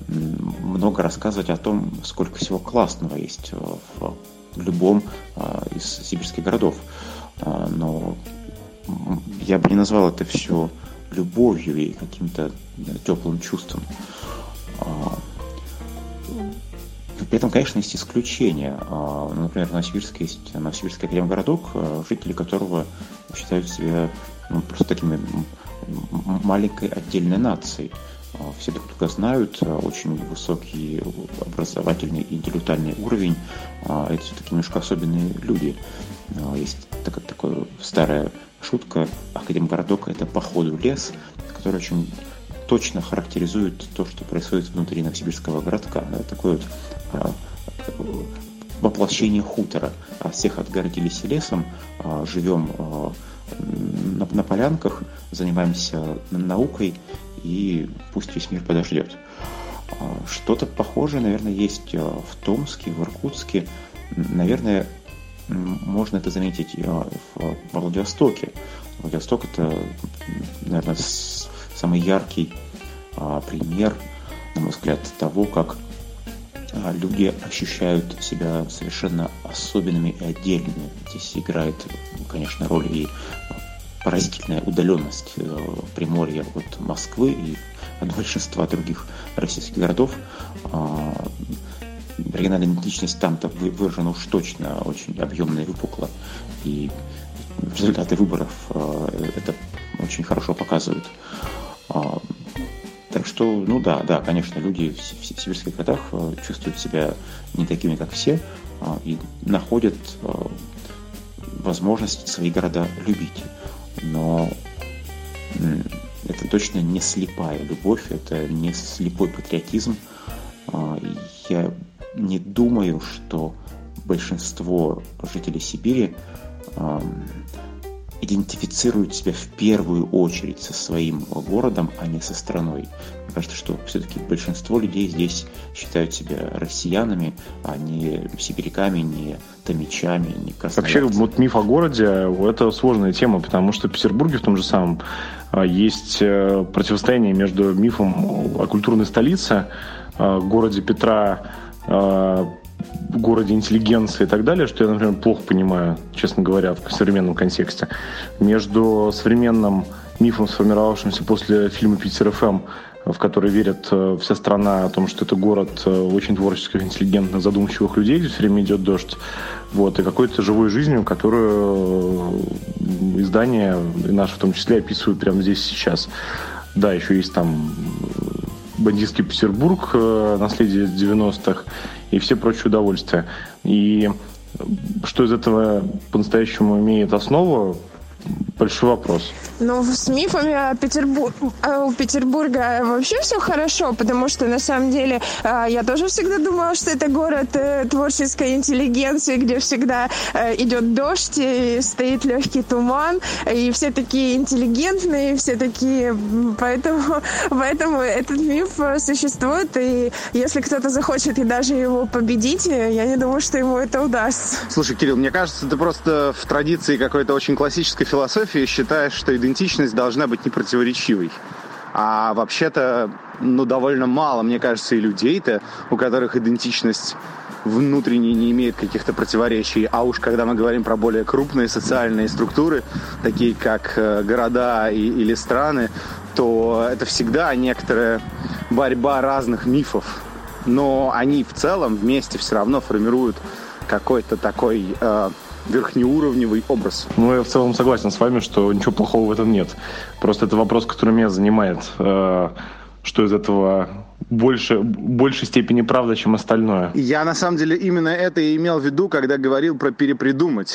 много рассказывать о том, сколько всего классного есть в любом из сибирских городов. Но я бы не назвал это все любовью и каким-то теплым чувством. При этом, конечно, есть исключения. Например, в Новосибирске есть Новосибирский академгородок, жители которого считают себя ну, просто такими маленькой отдельной нацией. Все друг друга знают, очень высокий образовательный и интеллектуальный уровень. Это все-таки немножко особенные люди. Есть такая, такая старая шутка: академгородок — это походу лес, который очень точно характеризует то, что происходит внутри Новосибирского городка. Это такое вот а, воплощение хутора. Всех отгородились лесом, а, живем а, на, на полянках, занимаемся наукой, и пусть весь мир подождет. А, что-то похожее, наверное, есть в Томске, в Иркутске. Наверное, можно это заметить в Владивостоке. Владивосток — это, наверное, самый яркий а, пример, на мой взгляд, того, как а, люди ощущают себя совершенно особенными и отдельными. Здесь играет, конечно, роль и поразительная удаленность э, Приморья от Москвы и от большинства других российских городов. А, региональная идентичность там-то выражена уж точно очень объемно и выпукло. И результаты выборов э, это очень хорошо показывают. А, так что, ну да, да, конечно, люди в, в сибирских городах э, чувствуют себя не такими, как все, э, и находят э, возможность свои города любить. Но э, это точно не слепая любовь, это не слепой патриотизм. Э, я не думаю, что большинство жителей Сибири э, идентифицируют себя в первую очередь со своим городом, а не со страной. Мне кажется, что все-таки большинство людей здесь считают себя россиянами, а не сибиряками, не томичами, не красноярцами. Вообще, вот миф о городе – это сложная тема, потому что в Петербурге в том же самом есть противостояние между мифом о культурной столице, городе Петра, в городе интеллигенции и так далее, что я, например, плохо понимаю, честно говоря, в современном контексте, между современным мифом, сформировавшимся после фильма «Питер эф эм», в который верит вся страна, о том, что это город очень творческих, интеллигентных, задумчивых людей, где все время идет дождь, вот, и какой-то живой жизнью, которую издания, и наши в том числе, описывают прямо здесь сейчас. Да, еще есть там бандитский Петербург, наследие девяностых и все прочие удовольствия. И что из этого по-настоящему имеет основу, большой вопрос. Ну, с мифами о Петербурге, у Петербурга вообще все хорошо, потому что, на самом деле, я тоже всегда думала, что это город творческой интеллигенции, где всегда идет дождь, и стоит легкий туман, и все такие интеллигентные, все такие... Поэтому, поэтому этот миф существует, и если кто-то захочет и даже его победить, я не думаю, что ему это удастся. Слушай, Кирилл, мне кажется, ты просто в традиции какой-то очень классической философии считаешь, что идентичность должна быть непротиворечивой. А вообще-то, ну, довольно мало, мне кажется, и людей-то, у которых идентичность внутренне не имеет каких-то противоречий. А уж когда мы говорим про более крупные социальные структуры, такие как города и, или страны, то это всегда некоторая борьба разных мифов. Но они в целом вместе все равно формируют какой-то такой... Э, верхнеуровневый образ. Ну, я в целом согласен с вами, что ничего плохого в этом нет. Просто это вопрос, который меня занимает. Что из этого больше, в большей степени правда, чем остальное. Я, на самом деле, именно это и имел в виду, когда говорил про перепридумать.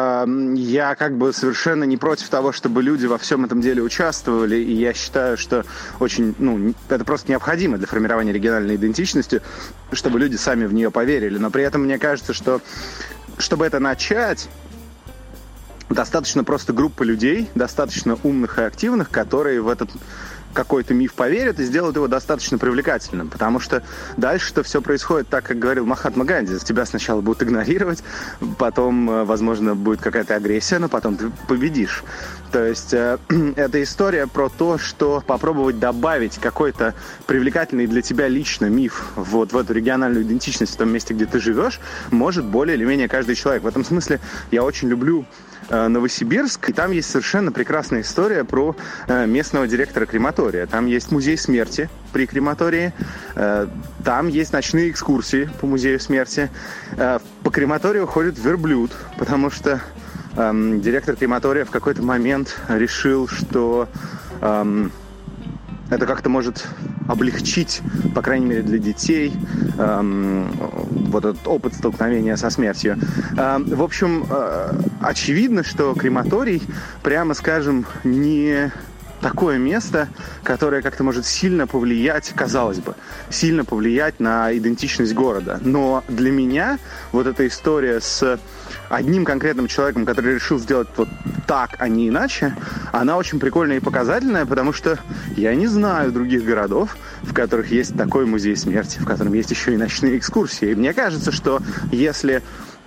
Я как бы совершенно не против того, чтобы люди во всем этом деле участвовали, и я считаю, что очень, ну, это просто необходимо для формирования региональной идентичности, чтобы люди сами в нее поверили. Но при этом мне кажется, что чтобы это начать, достаточно просто группы людей, достаточно умных и активных, которые в этот какой-то миф поверят и сделают его достаточно привлекательным, потому что дальше-то все происходит так, как говорил Махатма Ганди. Тебя сначала будут игнорировать, потом, возможно, будет какая-то агрессия, но потом ты победишь. То есть э, это история про то, что попробовать добавить какой-то привлекательный для тебя лично миф вот в эту региональную идентичность в том месте, где ты живешь, может более или менее каждый человек. В этом смысле я очень люблю э, Новосибирск, и там есть совершенно прекрасная история про э, местного директора крематория. Там есть музей смерти при крематории, э, там есть ночные экскурсии по музею смерти. Э, по крематорию ходит верблюд, потому что Эм, директор крематория в какой-то момент решил, что эм, это как-то может облегчить, по крайней мере для детей, эм, вот этот опыт столкновения со смертью. Эм, в общем, э, очевидно, что крематорий, прямо скажем, не такое место, которое как-то может сильно повлиять, казалось бы, сильно повлиять на идентичность города. Но для меня вот эта история с одним конкретным человеком, который решил сделать вот так, а не иначе, она очень прикольная и показательная, потому что я не знаю других городов, в которых есть такой музей смерти, в котором есть еще и ночные экскурсии. И мне кажется, что если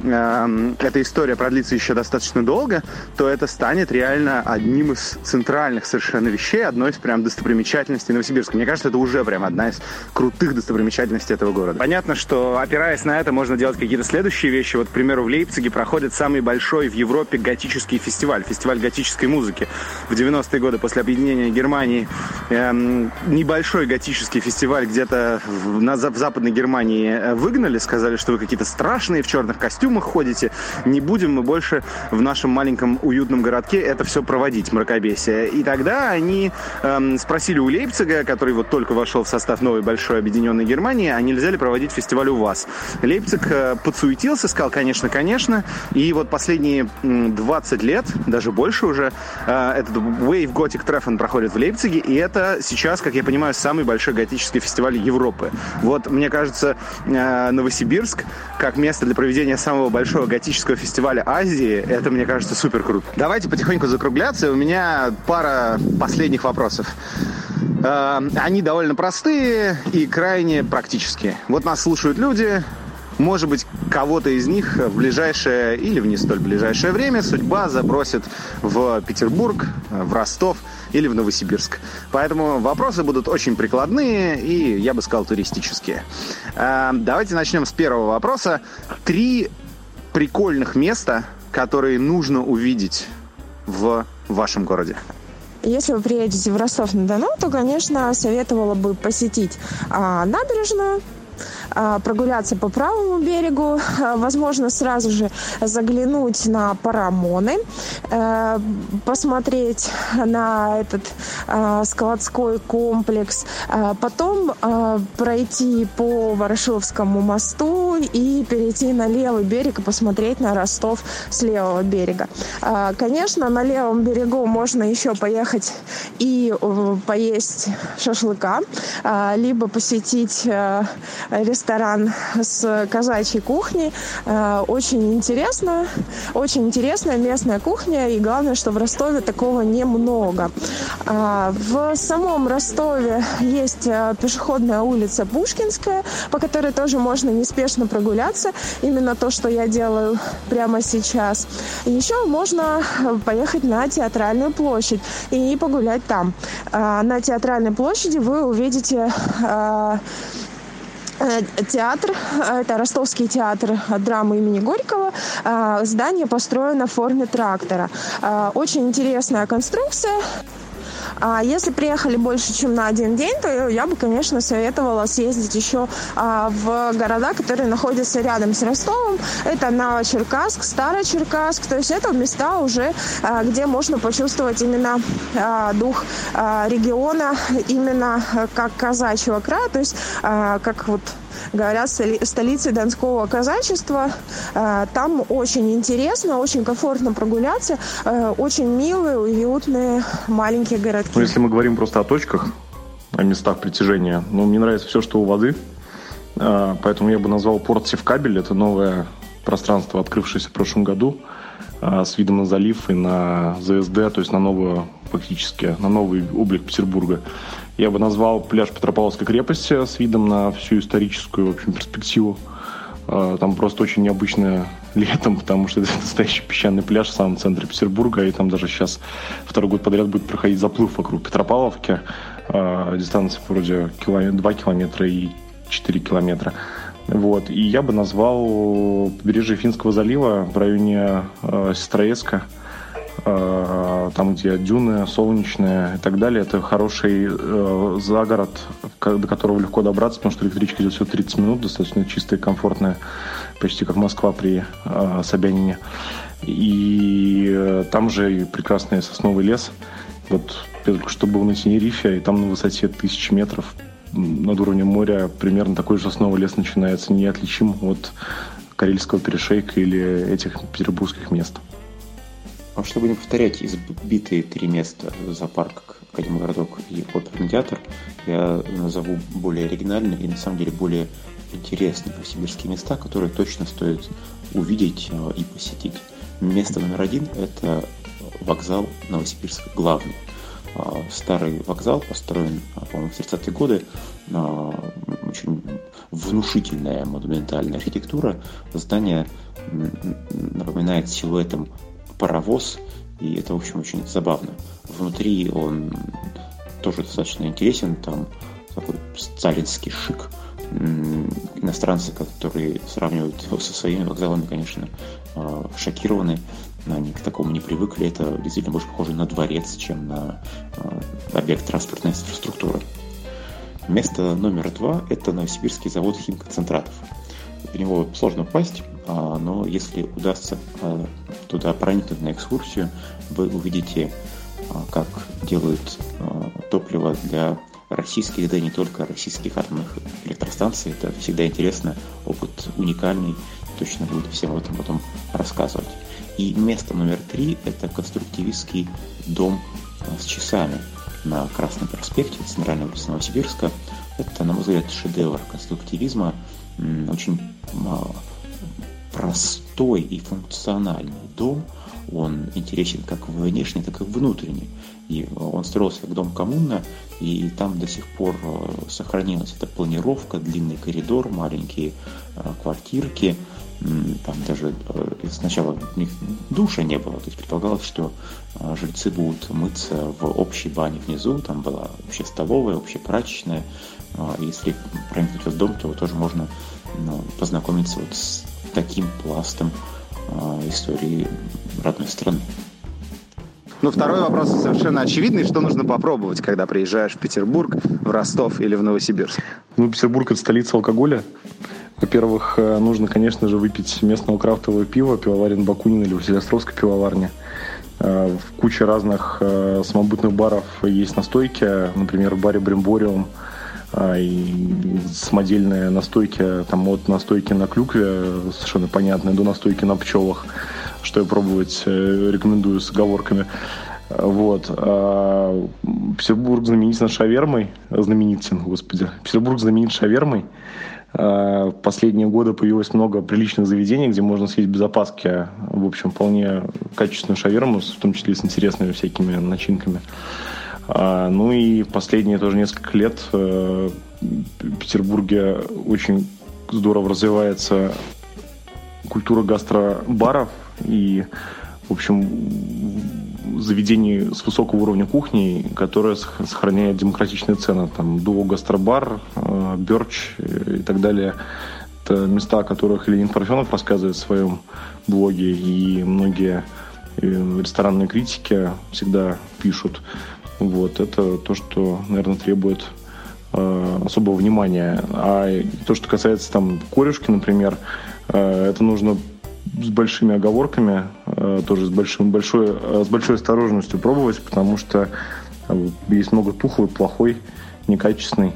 э, эта история продлится еще достаточно долго, то это станет реально одним из центральных совершенно вещей, одной из прям достопримечательностей Новосибирска. Мне кажется, это уже прям одна из крутых достопримечательностей этого города. Понятно, что, опираясь на это, можно делать какие-то следующие вещи. Вот, к примеру, в Лейпциге проходит самый большой в Европе готический фестиваль, фестиваль готической музыки. В девяностые годы после объединения Германии эм, небольшой готический фестиваль где-то в, на, в Западной Германии выгнали, сказали, что вы какие-то страшные в черных костюмах ходите, не будем мы больше в нашем маленьком уютном городке это все проводить, мракобесие. И тогда они эм, спросили у Лейпцига, который вот только вошел в состав новой большой объединенной Германии, а нельзя ли проводить фестиваль у вас. Лейпциг э, подсуетился, сказал, конечно, конечно. И вот последние двадцать лет, даже больше уже, э, этот Wave Gothic Treffen проходит в Лейпциге, и это сейчас, как я понимаю, самый большой готический фестиваль Европы. Вот, мне кажется, э, Новосибирск, как место для проведения самого большого готического фестиваля Азии, это, мне кажется, супер круто. Давайте потихоньку закругляться. У меня пара последних вопросов. Э, они довольно простые и крайне практические. Вот нас слушают люди. Может быть, кого-то из них в ближайшее или в не столь ближайшее время судьба забросит в Петербург, в Ростов или в Новосибирск. Поэтому вопросы будут очень прикладные и, я бы сказал, туристические. Давайте начнем с первого вопроса. Три прикольных места, которые нужно увидеть в вашем городе. Если вы приедете в Ростов-на-Дону, то, конечно, советовала бы посетить а, набережную, прогуляться по правому берегу, возможно, сразу же заглянуть на Парамоны, посмотреть на этот складской комплекс, потом пройти по Ворошиловскому мосту и перейти на левый берег и посмотреть на Ростов с левого берега. Конечно, на левом берегу можно еще поехать и поесть шашлыка, либо посетить ресторан с казачьей кухней. Очень интересно, очень интересная местная кухня, и главное, что в Ростове такого немного. В самом Ростове есть пешеходная улица Пушкинская, по которой тоже можно неспешно прогуляться. Именно то, что я делаю прямо сейчас. Еще можно поехать на Театральную площадь и погулять там. На Театральной площади вы увидите театр, это Ростовский театр драмы имени Горького. Здание построено в форме трактора. Очень интересная конструкция. А если приехали больше, чем на один день, то я бы, конечно, советовала съездить еще а, в города, которые находятся рядом с Ростовом. Это Новочеркасск, Старочеркасск. То есть это места уже, а, где можно почувствовать именно а, дух а, региона, именно а, как казачьего края. То есть а, как вот говорят, столицы Донского казачества. Там очень интересно, очень комфортно прогуляться. Очень милые, уютные маленькие городки. Ну, если мы говорим просто о точках, о местах притяжения, ну, мне нравится все, что у воды. Поэтому я бы назвал порт Севкабель. Это новое пространство, открывшееся в прошлом году. с видом на залив и на ЗСД, то есть на новую, фактически, на новый облик Петербурга. Я бы назвал пляж Петропавловской крепости с видом на всю историческую, в общем, перспективу. Там просто очень необычное летом, потому что это настоящий песчаный пляж в самом центре Петербурга, и там даже сейчас второй год подряд будет проходить заплыв вокруг Петропавловки. Дистанция вроде два километра и четыре километра. Вот. И я бы назвал побережье Финского залива в районе э, Сестрорецка, э, там, где дюны, солнечные и так далее. Это хороший э, загород, до которого легко добраться, потому что электричка идет всего тридцать минут, достаточно чистая и комфортная, почти как Москва при э, Собянине. И э, там же и прекрасный сосновый лес. Вот я только что был на Тенерифе, и там на высоте тысячи метров над уровнем моря примерно такой же сосновый лес начинается, неотличим от Карельского перешейка или этих петербургских мест. А чтобы не повторять избитые три места: зоопарк, Академгородок и оперный театр, я назову более оригинальные и на самом деле более интересные новосибирские места, которые точно стоит увидеть и посетить. Место номер один – это вокзал Новосибирск главный. Старый вокзал, построен, по-моему, в тридцатые годы. Очень внушительная монументальная архитектура. Здание напоминает силуэтом паровоз, и это, в общем, очень забавно. Внутри он тоже достаточно интересен. Там такой сталинский шик. Иностранцы, которые сравнивают его со своими вокзалами, конечно, шокированы. Они к такому не привыкли. Это действительно больше похоже на дворец, чем на объект транспортной инфраструктуры. Место номер два – это Новосибирский завод химконцентратов. В него сложно попасть, но если удастся туда проникнуть на экскурсию, вы увидите, как делают топливо для российских, да и не только российских атомных электростанций. Это всегда интересно, опыт уникальный, точно будет всем об этом потом рассказывать. И место номер три – это конструктивистский дом с часами на Красном проспекте, Центральной улице Новосибирска. Это, на мой взгляд, шедевр конструктивизма, очень простой и функциональный дом. Он интересен как внешне, так и внутренне. И он строился как дом коммуна, и там до сих пор сохранилась эта планировка, длинный коридор, маленькие квартирки. Там даже сначала у них душа не было, то есть предполагалось, что жильцы будут мыться в общей бане внизу, там была общая столовая, общая прачечная. Если проникнуть в дом, то тоже можно, ну, познакомиться вот с таким пластом истории родной страны. Ну, второй вопрос совершенно очевидный. Что нужно попробовать, когда приезжаешь в Петербург, в Ростов или в Новосибирск? Ну, Петербург – это столица алкоголя. Во-первых, нужно, конечно же, выпить местного крафтового пива, пивоварен Бакунин или Василиостровской пивоварни. В куче разных самобытных баров есть настойки, например, в баре Бримбориум, и самодельные настойки, там от настойки на клюкве, совершенно понятные, до настойки на пчелах, что я пробовать рекомендую с оговорками. Вот. Петербург знаменит шавермой, знаменитен, господи. Петербург знаменит шавермой. В последние годы появилось много приличных заведений, где можно съесть без опаски, в общем, вполне качественную шаверму, в том числе с интересными всякими начинками. Ну и последние тоже несколько лет в Петербурге очень здорово развивается культура гастробаров и, в общем, заведений с высокого уровня кухни, которые сохраняют демократичные цены. Там Дуо Гастробар, Бёрч и так далее. Это места, о которых Ильин Парфенов рассказывает в своем блоге, и многие ресторанные критики всегда пишут. Вот. Это то, что, наверное, требует э, особого внимания. А то, что касается там корюшки, например, э, это нужно с большими оговорками, э, тоже с, большим, большой, э, с большой осторожностью пробовать, потому что э, есть много тухлый, плохой, некачественный.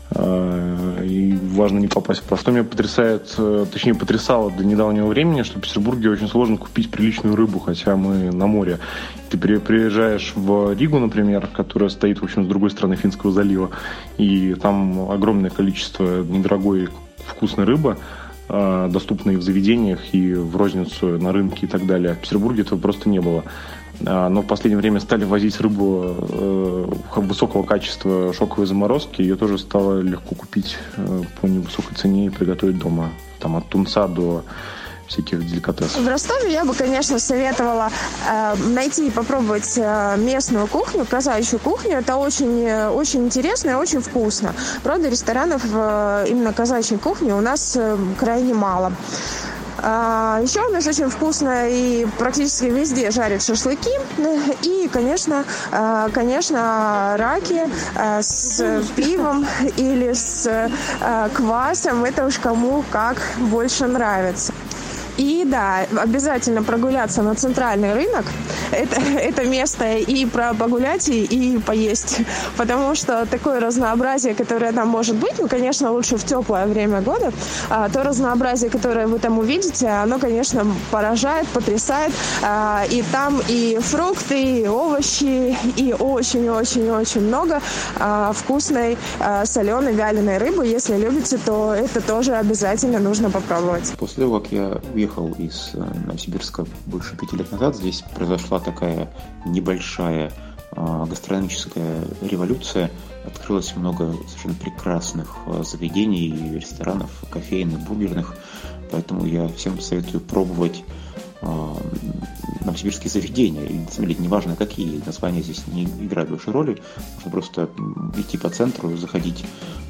Э, и важно не попасть в простой. Меня потрясает, э, точнее потрясало до недавнего времени, что в Петербурге очень сложно купить приличную рыбу, хотя мы на море. Ты приезжаешь в Ригу, например, которая стоит, в общем, с другой стороны Финского залива, и там огромное количество недорогой вкусной рыбы, доступны и в заведениях, и в розницу, на рынке и так далее. В Петербурге этого просто не было. Но в последнее время стали возить рыбу высокого качества, шоковой заморозки. Ее тоже стало легко купить по невысокой цене и приготовить дома. Там от тунца до всяких деликатесов. В Ростове я бы, конечно, советовала э, найти и попробовать э, местную кухню, казачью кухню. Это очень, очень интересно и очень вкусно. Правда, ресторанов э, именно казачьей кухни у нас э, крайне мало. А, еще у нас очень вкусно и практически везде жарят шашлыки. И, конечно, э, конечно, раки э, с пивом или с э, квасом. Это уж кому как больше нравится. И да, обязательно прогуляться на центральный рынок. Это, это место и про погулять, и, и поесть. Потому что такое разнообразие, которое там может быть, ну, конечно, лучше в теплое время года, а, то разнообразие, которое вы там увидите, оно, конечно, поражает, потрясает. А, и там и фрукты, и овощи, и очень-очень-очень много а, вкусной а, соленой, вяленой рыбы. Если любите, то это тоже обязательно нужно попробовать. После того, как я уехал из Новосибирска больше пяти лет назад, здесь произошла такая небольшая э, гастрономическая революция. Открылось много совершенно прекрасных э, заведений, ресторанов, кофейных, бургерных. Поэтому я всем советую пробовать э, новосибирские заведения. И, на самом деле, неважно, какие названия здесь не играют большой роли. Можно просто идти по центру, заходить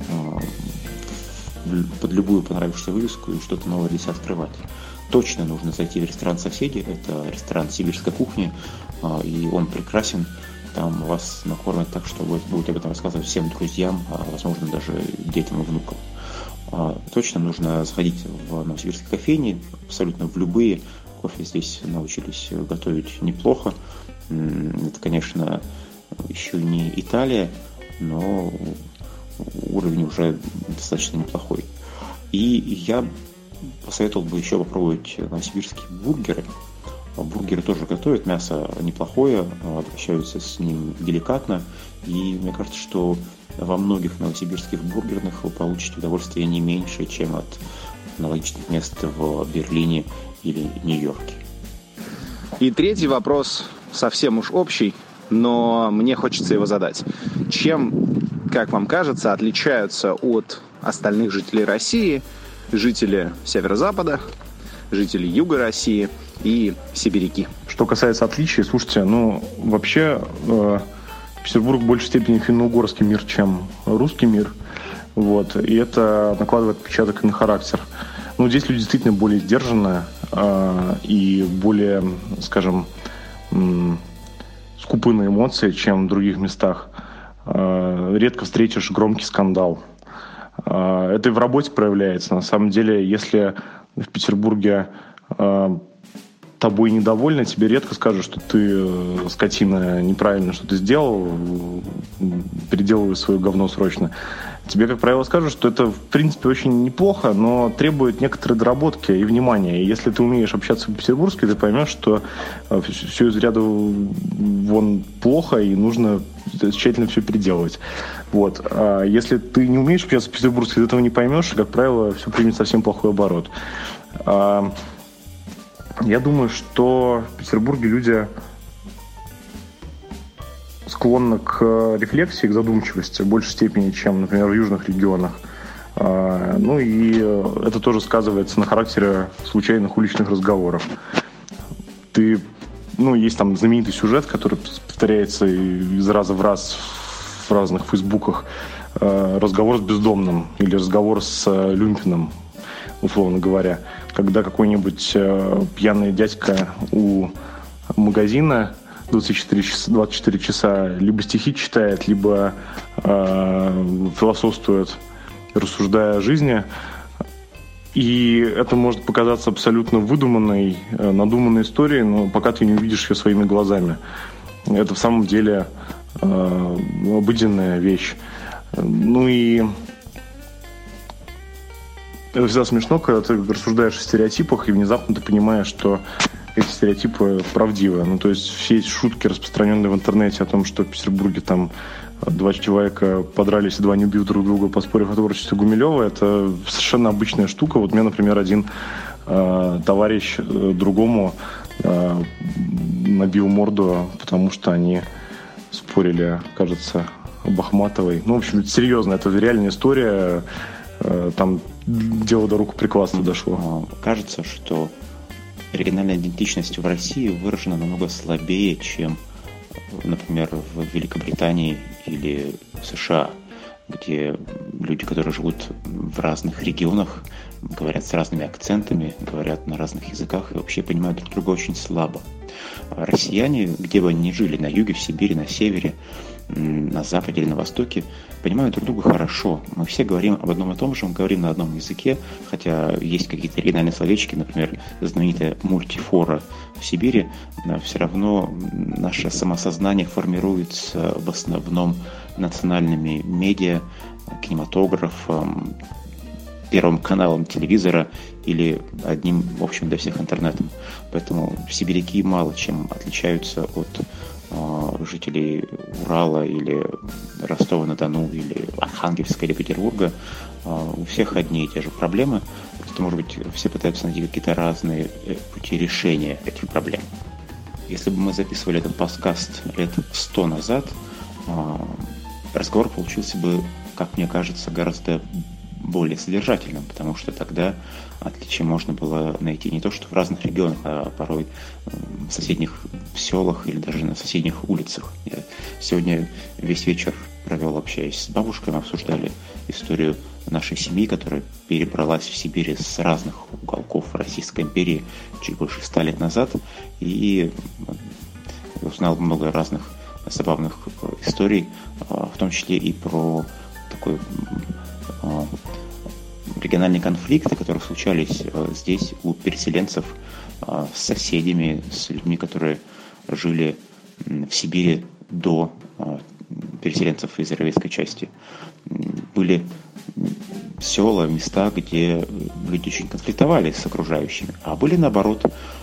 э, под любую понравившуюся вывеску и что-то новое для себя открывать. Точно нужно зайти в ресторан «Соседи». Это ресторан сибирской кухни, и он прекрасен. Там вас накормят так, что вы будете об этом рассказывать всем друзьям, а, возможно, даже детям и внукам. Точно нужно сходить в новосибирские кофейни, абсолютно в любые. Кофе здесь научились готовить неплохо. Это, конечно, еще не Италия, но уровень уже достаточно неплохой. И я посоветовал бы еще попробовать новосибирские бургеры. Бургеры тоже готовят, мясо неплохое, обращаются с ним деликатно. И мне кажется, что во многих новосибирских бургерных вы получите удовольствие не меньше, чем от аналогичных мест в Берлине или Нью-Йорке. И третий вопрос совсем уж общий, но мне хочется его задать. Чем, как вам кажется, отличаются от остальных жителей России жители Северо-Запада, жители Юга России и сибиряки? Что касается отличий, слушайте, ну, вообще э, Петербург в большей степени финно-угорский мир, чем русский мир. Вот, и это накладывает отпечаток на характер. Ну, здесь люди действительно более сдержанные э, и более, скажем, э, скупы на эмоции, чем в других местах. Э, редко встретишь громкий скандал. Это и в работе проявляется. На самом деле, если в Петербурге э, тобой недовольны, тебе редко скажут, что ты, скотина, неправильно что-то сделал, переделывай свое говно срочно. Тебе, как правило, скажут, что это, в принципе, очень неплохо, но требует некоторой доработки и внимания. И если ты умеешь общаться по-петербургски, ты поймешь, что все из ряда вон плохо, и нужно тщательно все переделывать. Вот. А если ты не умеешь общаться по-петербургски, ты этого не поймешь, и, как правило, все примет совсем плохой оборот. А, я думаю, что в Петербурге люди склонны к рефлексии, к задумчивости в большей степени, чем, например, в южных регионах. А, ну и это тоже сказывается на характере случайных уличных разговоров. Ты, ну, есть там знаменитый сюжет, который повторяется из раза в раз в разных фейсбуках. Разговор с бездомным или разговор с люмпином, условно говоря. Когда какой-нибудь пьяный дядька у магазина двадцать четыре часа, двадцать четыре часа либо стихи читает, либо э, философствует, рассуждая о жизни. И это может показаться абсолютно выдуманной, надуманной историей, но пока ты не увидишь ее своими глазами. Это в самом деле э, обыденная вещь. Ну и это всегда смешно, когда ты рассуждаешь о стереотипах, и внезапно ты понимаешь, что эти стереотипы правдивы. Ну, то есть все эти шутки, распространенные в интернете о том, что в Петербурге там два человека подрались, два не убьют друг друга, поспорив о творчестве Гумилева. Это совершенно обычная штука. Вот мне, например, один э, товарищ э, другому э, набил морду, потому что они спорили, кажется, об Ахматовой. Ну, в общем, это серьезно, это реальная история. Э, там дело до рукоприкладства дошло. Кажется, что региональная идентичность в России выражена намного слабее, чем, например, в Великобритании или в США, где люди, которые живут в разных регионах, говорят с разными акцентами, говорят на разных языках и вообще понимают друг друга очень слабо. Россияне, где бы они ни жили, на юге, в Сибири, на севере, на западе или на востоке, понимают друг друга хорошо. Мы все говорим об одном и том же, мы говорим на одном языке, хотя есть какие-то региональные словечки, например, знаменитая мультифора в Сибири, но все равно наше самосознание формируется в основном национальными медиа, кинематографом, первым каналом телевизора или одним, в общем, для всех интернетом. Поэтому сибиряки мало чем отличаются от э, жителей Урала или Ростова-на-Дону или Архангельска или Петербурга. Э, у всех одни и те же проблемы. Просто, может быть, все пытаются найти какие-то разные пути решения этих проблем. Если бы мы записывали этот подкаст лет сто назад, э, разговор получился бы, как мне кажется, гораздо более содержательным, потому что тогда отличие можно было найти не то, что в разных регионах, а порой в соседних селах или даже на соседних улицах. Я сегодня весь вечер провел, общаясь с бабушкой, мы обсуждали историю нашей семьи, которая перебралась в Сибирь с разных уголков Российской империи чуть больше ста лет назад, и узнал много разных забавных историй, в том числе и про такой региональные конфликты, которые случались здесь у переселенцев с соседями, с людьми, которые жили в Сибири до переселенцев из Ровейской части. Были села, места, где люди очень конфликтовали с окружающими, а были, наоборот,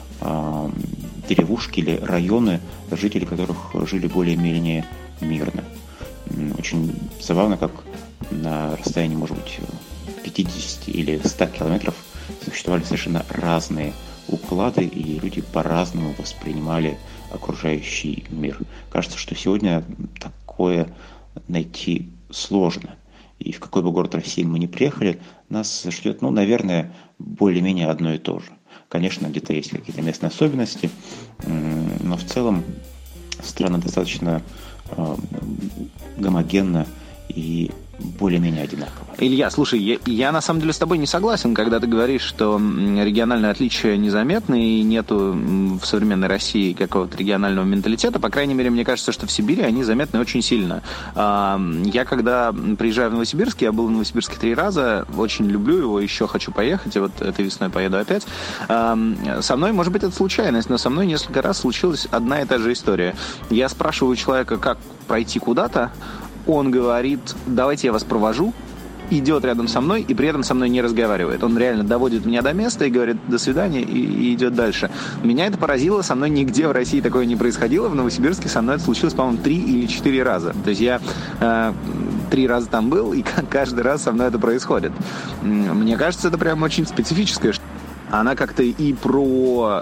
деревушки или районы, жители которых жили более-менее мирно. Очень забавно, как на расстоянии, может быть, пятьдесят или ста километров существовали совершенно разные уклады, и люди по-разному воспринимали окружающий мир. Кажется, что сегодня такое найти сложно. И в какой бы город России мы ни приехали, нас ждет, ну, наверное, более-менее одно и то же. Конечно, где-то есть какие-то местные особенности, но в целом страна достаточно э, гомогенна и более-менее одинаково. Илья, слушай, я, я на самом деле с тобой не согласен, когда ты говоришь, что региональные отличия незаметны и нету в современной России какого-то регионального менталитета. По крайней мере, мне кажется, что в Сибири они заметны очень сильно. Я когда приезжаю в Новосибирск, я был в Новосибирске три раза, очень люблю его, еще хочу поехать, и вот этой весной поеду опять. Со мной, может быть, это случайность, но со мной несколько раз случилась одна и та же история. Я спрашиваю у человека, как пройти куда-то, он говорит, давайте я вас провожу, идет рядом со мной и при этом со мной не разговаривает. Он реально доводит меня до места и говорит «до свидания» и, и идет дальше. Меня это поразило, со мной нигде в России такое не происходило. В Новосибирске со мной это случилось, по-моему, три или четыре раза. То есть я э, три раза там был, и каждый раз со мной это происходит. Мне кажется, это прям очень специфическая штука. Она как-то и про...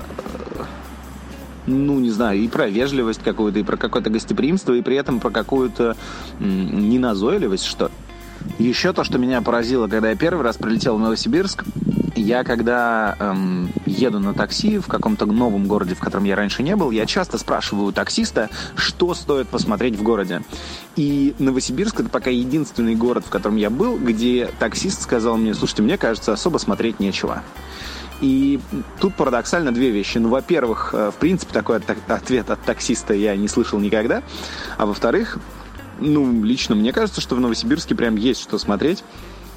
ну, не знаю, и про вежливость какую-то, и про какое-то гостеприимство, и при этом про какую-то м- неназойливость, что еще то, что меня поразило, когда я первый раз прилетел в Новосибирск, я когда эм, еду на такси в каком-то новом городе, в котором я раньше не был, я часто спрашиваю у таксиста, что стоит посмотреть в городе. И Новосибирск — это пока единственный город, в котором я был, где таксист сказал мне, слушайте, мне кажется, особо смотреть нечего. И тут парадоксально две вещи. Ну, во-первых, в принципе, такой ответ от таксиста я не слышал никогда. А во-вторых, ну, лично мне кажется, что в Новосибирске прям есть что смотреть.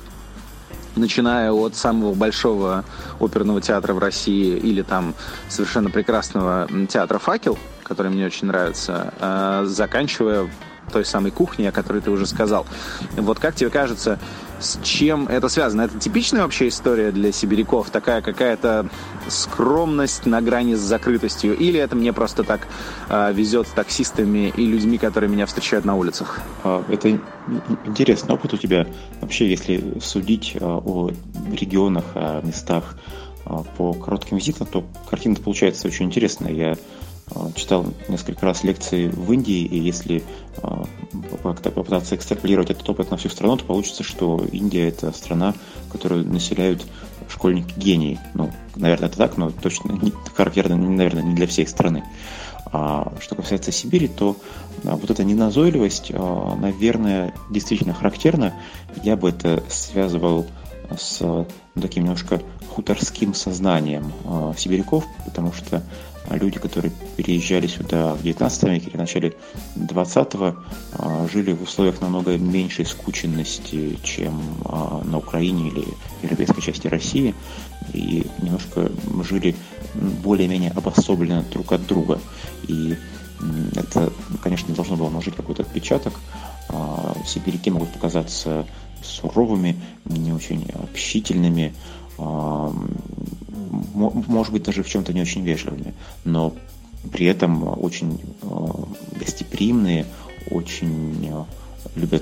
Начиная от самого большого оперного театра в России или там совершенно прекрасного театра «Факел», который мне очень нравится, заканчивая той самой кухней, о которой ты уже сказал. Вот как тебе кажется, С чем это связано? Это типичная вообще история для сибиряков? Такая какая-то скромность на грани с закрытостью? Или это мне просто так э, везет с таксистами и людьми, которые меня встречают на улицах? Это интересный опыт у тебя. Вообще, если судить о регионах, о местах по коротким визитам, то картина получается очень интересная. Я читал несколько раз лекции в Индии, и если попытаться экстраполировать этот опыт на всю страну, то получится, что Индия – это страна, которую населяют школьники-гении. Ну, наверное, это так, но точно не характерно, наверное, не для всей страны. А что касается Сибири, то вот эта неназойливость, наверное, действительно характерна. Я бы это связывал с таким немножко хуторским сознанием сибиряков, потому что люди, которые переезжали сюда в девятнадцатом веке или в начале двадцатого, жили в условиях намного меньшей скученности, чем на Украине или в европейской части России, и немножко жили более-менее обособленно друг от друга. И это, конечно, должно было наложить какой-то отпечаток. Сибиряки могут показаться суровыми, не очень общительными, может быть, даже в чем-то не очень вежливыми, но при этом очень гостеприимные, очень любят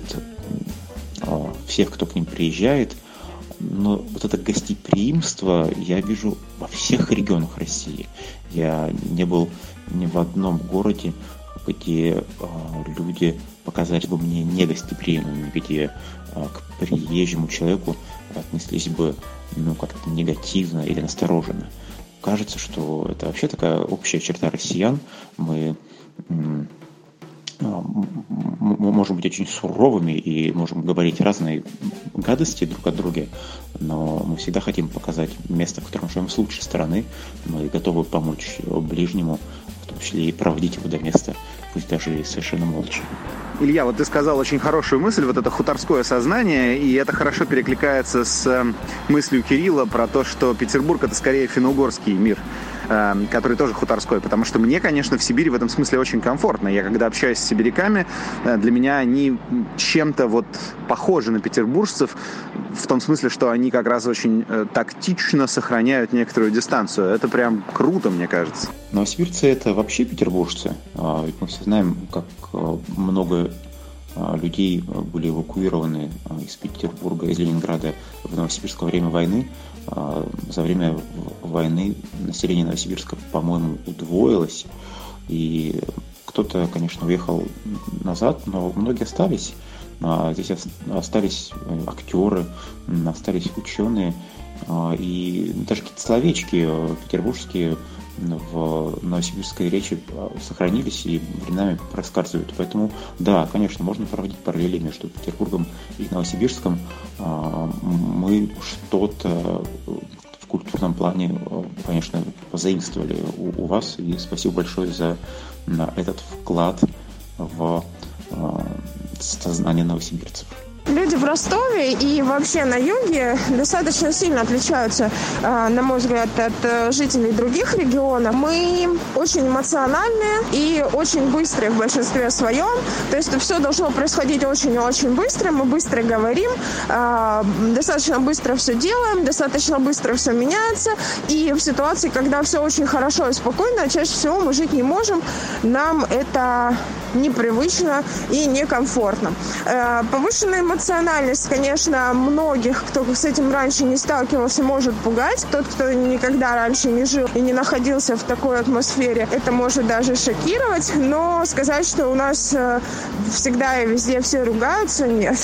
всех, кто к ним приезжает. Но вот это гостеприимство я вижу во всех регионах России. Я не был ни в одном городе, где люди показались бы мне негостеприимными, где к приезжему человеку отнеслись бы ну, как-то негативно или настороженно. Кажется, что это вообще такая общая черта россиян. Мы м- м- можем быть очень суровыми и можем говорить разные гадости друг от друга, но мы всегда хотим показать место, в котором живем с лучшей стороны. Мы готовы помочь ближнему, в том числе и проводить его до места, пусть даже и совершенно молча. Илья, вот ты сказал очень хорошую мысль, вот это хуторское сознание, и это хорошо перекликается с мыслью Кирилла про то, что Петербург — это скорее финно-угорский мир, который тоже хуторской, потому что мне, конечно, в Сибири в этом смысле очень комфортно. Я когда общаюсь с сибиряками, для меня они чем-то вот похожи на петербуржцев, в том смысле, что они как раз очень тактично сохраняют некоторую дистанцию. Это прям круто, мне кажется. Новосибирцы — это вообще петербуржцы. Ведь мы все знаем, как много людей были эвакуированы из Петербурга, из Ленинграда в Новосибирск во время войны. За время войны население Новосибирска, по-моему, удвоилось. И кто-то, конечно, уехал назад, но многие остались. Здесь остались актеры, остались ученые. И даже какие-то словечки петербургские в новосибирской речи сохранились и временами проскальзывают. Поэтому, да, конечно, можно проводить параллели между Петербургом и Новосибирском. Мы что-то в культурном плане, конечно, позаимствовали у, у вас, и спасибо большое за этот вклад в сознание новосибирцев. Люди в Ростове и вообще на юге достаточно сильно отличаются, на мой взгляд, от жителей других регионов. Мы очень эмоциональные и очень быстрые в большинстве своем. То есть все должно происходить очень-очень быстро. Мы быстро говорим, достаточно быстро все делаем, достаточно быстро все меняется. И в ситуации, когда все очень хорошо и спокойно, чаще всего мы жить не можем. Нам это непривычно и некомфортно. Повышенная эмоциональность, конечно, многих, кто с этим раньше не сталкивался, может пугать. Тот, кто никогда раньше не жил и не находился в такой атмосфере, это может даже шокировать. Но сказать, что у нас всегда и везде все ругаются, нет.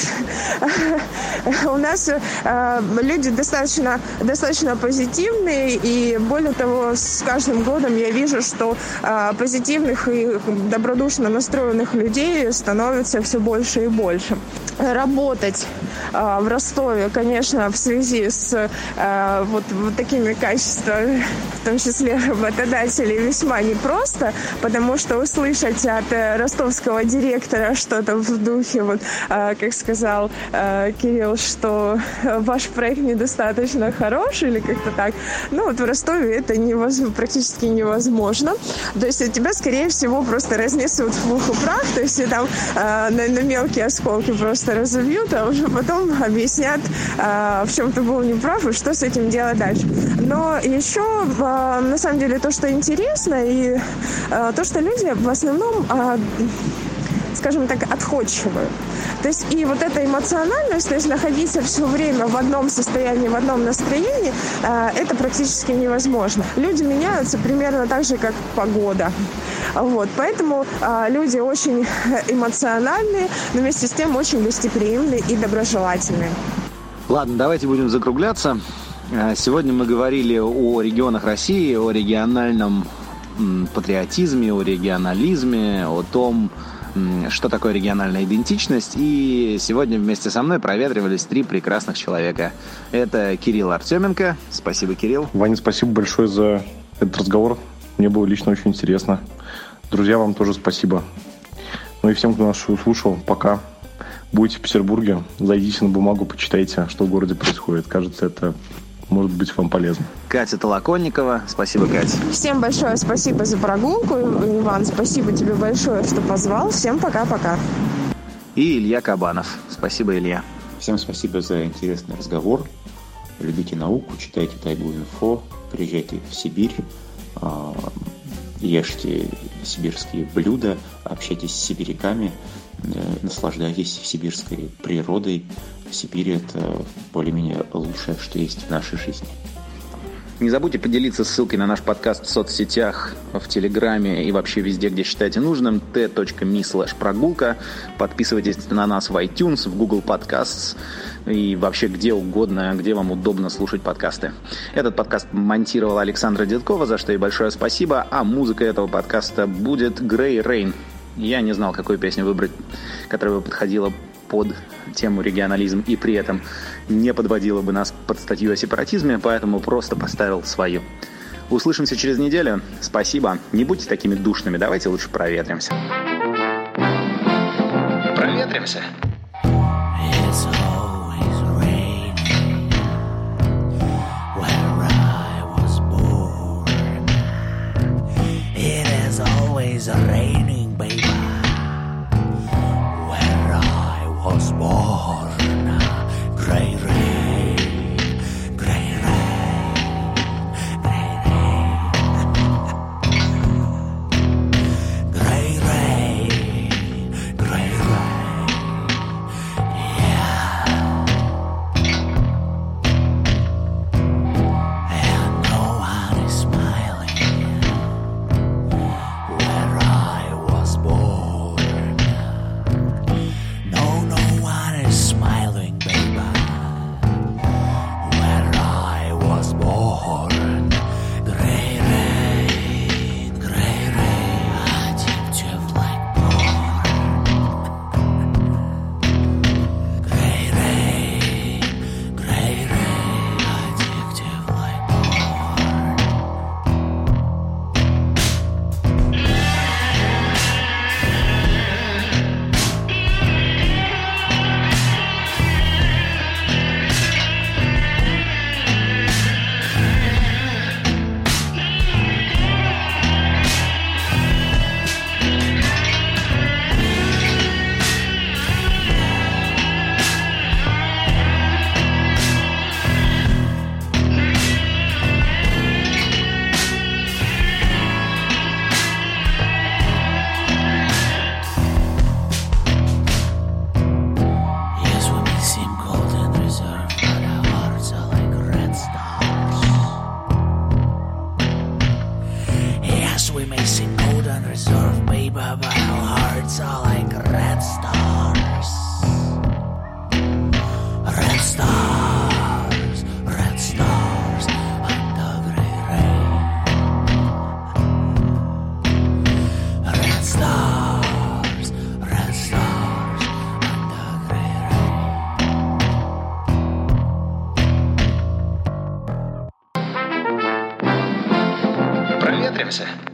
У нас люди достаточно, достаточно позитивные, и более того, с каждым годом я вижу, что позитивных и добродушно настроенных людей становится все больше и больше. Работать э, в Ростове, конечно, в связи с э, вот, вот такими качествами, в том числе работодателей, весьма непросто, потому что услышать от э, ростовского директора что-то в духе, вот, э, как сказал э, Кирилл, что ваш проект недостаточно хорош или как-то так, ну вот в Ростове это невозможно, практически невозможно. То есть тебя, скорее всего, просто разнесут в сверху прах, то есть там э, на, на мелкие осколки просто разобьют, а уже потом объяснят, э, в чем ты был неправ и что с этим делать дальше. Но еще, э, на самом деле, то, что интересно, и э, то, что люди в основном, э, скажем так, отходчивые. То есть и вот эта эмоциональность, то есть находиться все время в одном состоянии, в одном настроении, э, это практически невозможно. Люди меняются примерно так же, как погода. Вот, поэтому э, люди очень эмоциональные, но вместе с тем очень гостеприимные и доброжелательные. Ладно, давайте будем закругляться. Сегодня мы говорили о регионах России, о региональном патриотизме, о регионализме, о том, что такое региональная идентичность. И сегодня вместе со мной проветривались три прекрасных человека. Это Кирилл Артеменко. Спасибо, Кирилл. Ваня, спасибо большое за этот разговор. Мне было лично очень интересно. Друзья, вам тоже спасибо. Ну и всем, кто нас слушал, пока. Будете в Петербурге, зайдите на бумагу, почитайте, что в городе происходит. Кажется, это может быть вам полезно. Катя Толоконникова. Спасибо, Катя. Всем большое спасибо за прогулку. Иван, спасибо тебе большое, что позвал. Всем пока-пока. И Илья Кабанов. Спасибо, Илья. Всем спасибо за интересный разговор. Любите науку, читайте Тайгу-Инфо, приезжайте в Сибирь, ешьте сибирские блюда, общайтесь с сибиряками, наслаждайтесь сибирской природой. Сибирь – это более-менее лучшее, что есть в нашей жизни. Не забудьте поделиться ссылкой на наш подкаст в соцсетях, в Телеграме и вообще везде, где считаете нужным. тэ точка ми слэш прогулка. Подписывайтесь на нас в iTunes, в Google Podcasts и вообще где угодно, где вам удобно слушать подкасты. Этот подкаст монтировала Александра Дедкова, за что ей большое спасибо. А музыка этого подкаста будет Grey Rain. Я не знал, какую песню выбрать, которая бы подходила под тему регионализм и при этом не подводила бы нас под статью о сепаратизме, поэтому просто поставил свою. Услышимся через неделю. Спасибо. Не будьте такими душными. Давайте лучше проветримся. Проветримся. Was born, grey rain, grey rain, grey rain, grey rain, grey rain, yeah. And no one is smiling where I was born. Smiling, baby, where I was born. Grey rain, grey rain, addictive like porn. Grey rain, grey rain, addictive like we may seem cold and reserved, baby, but our hearts are like red stars. Red stars, red stars under grey rain. Red stars, red stars under grey rain. Проветримся.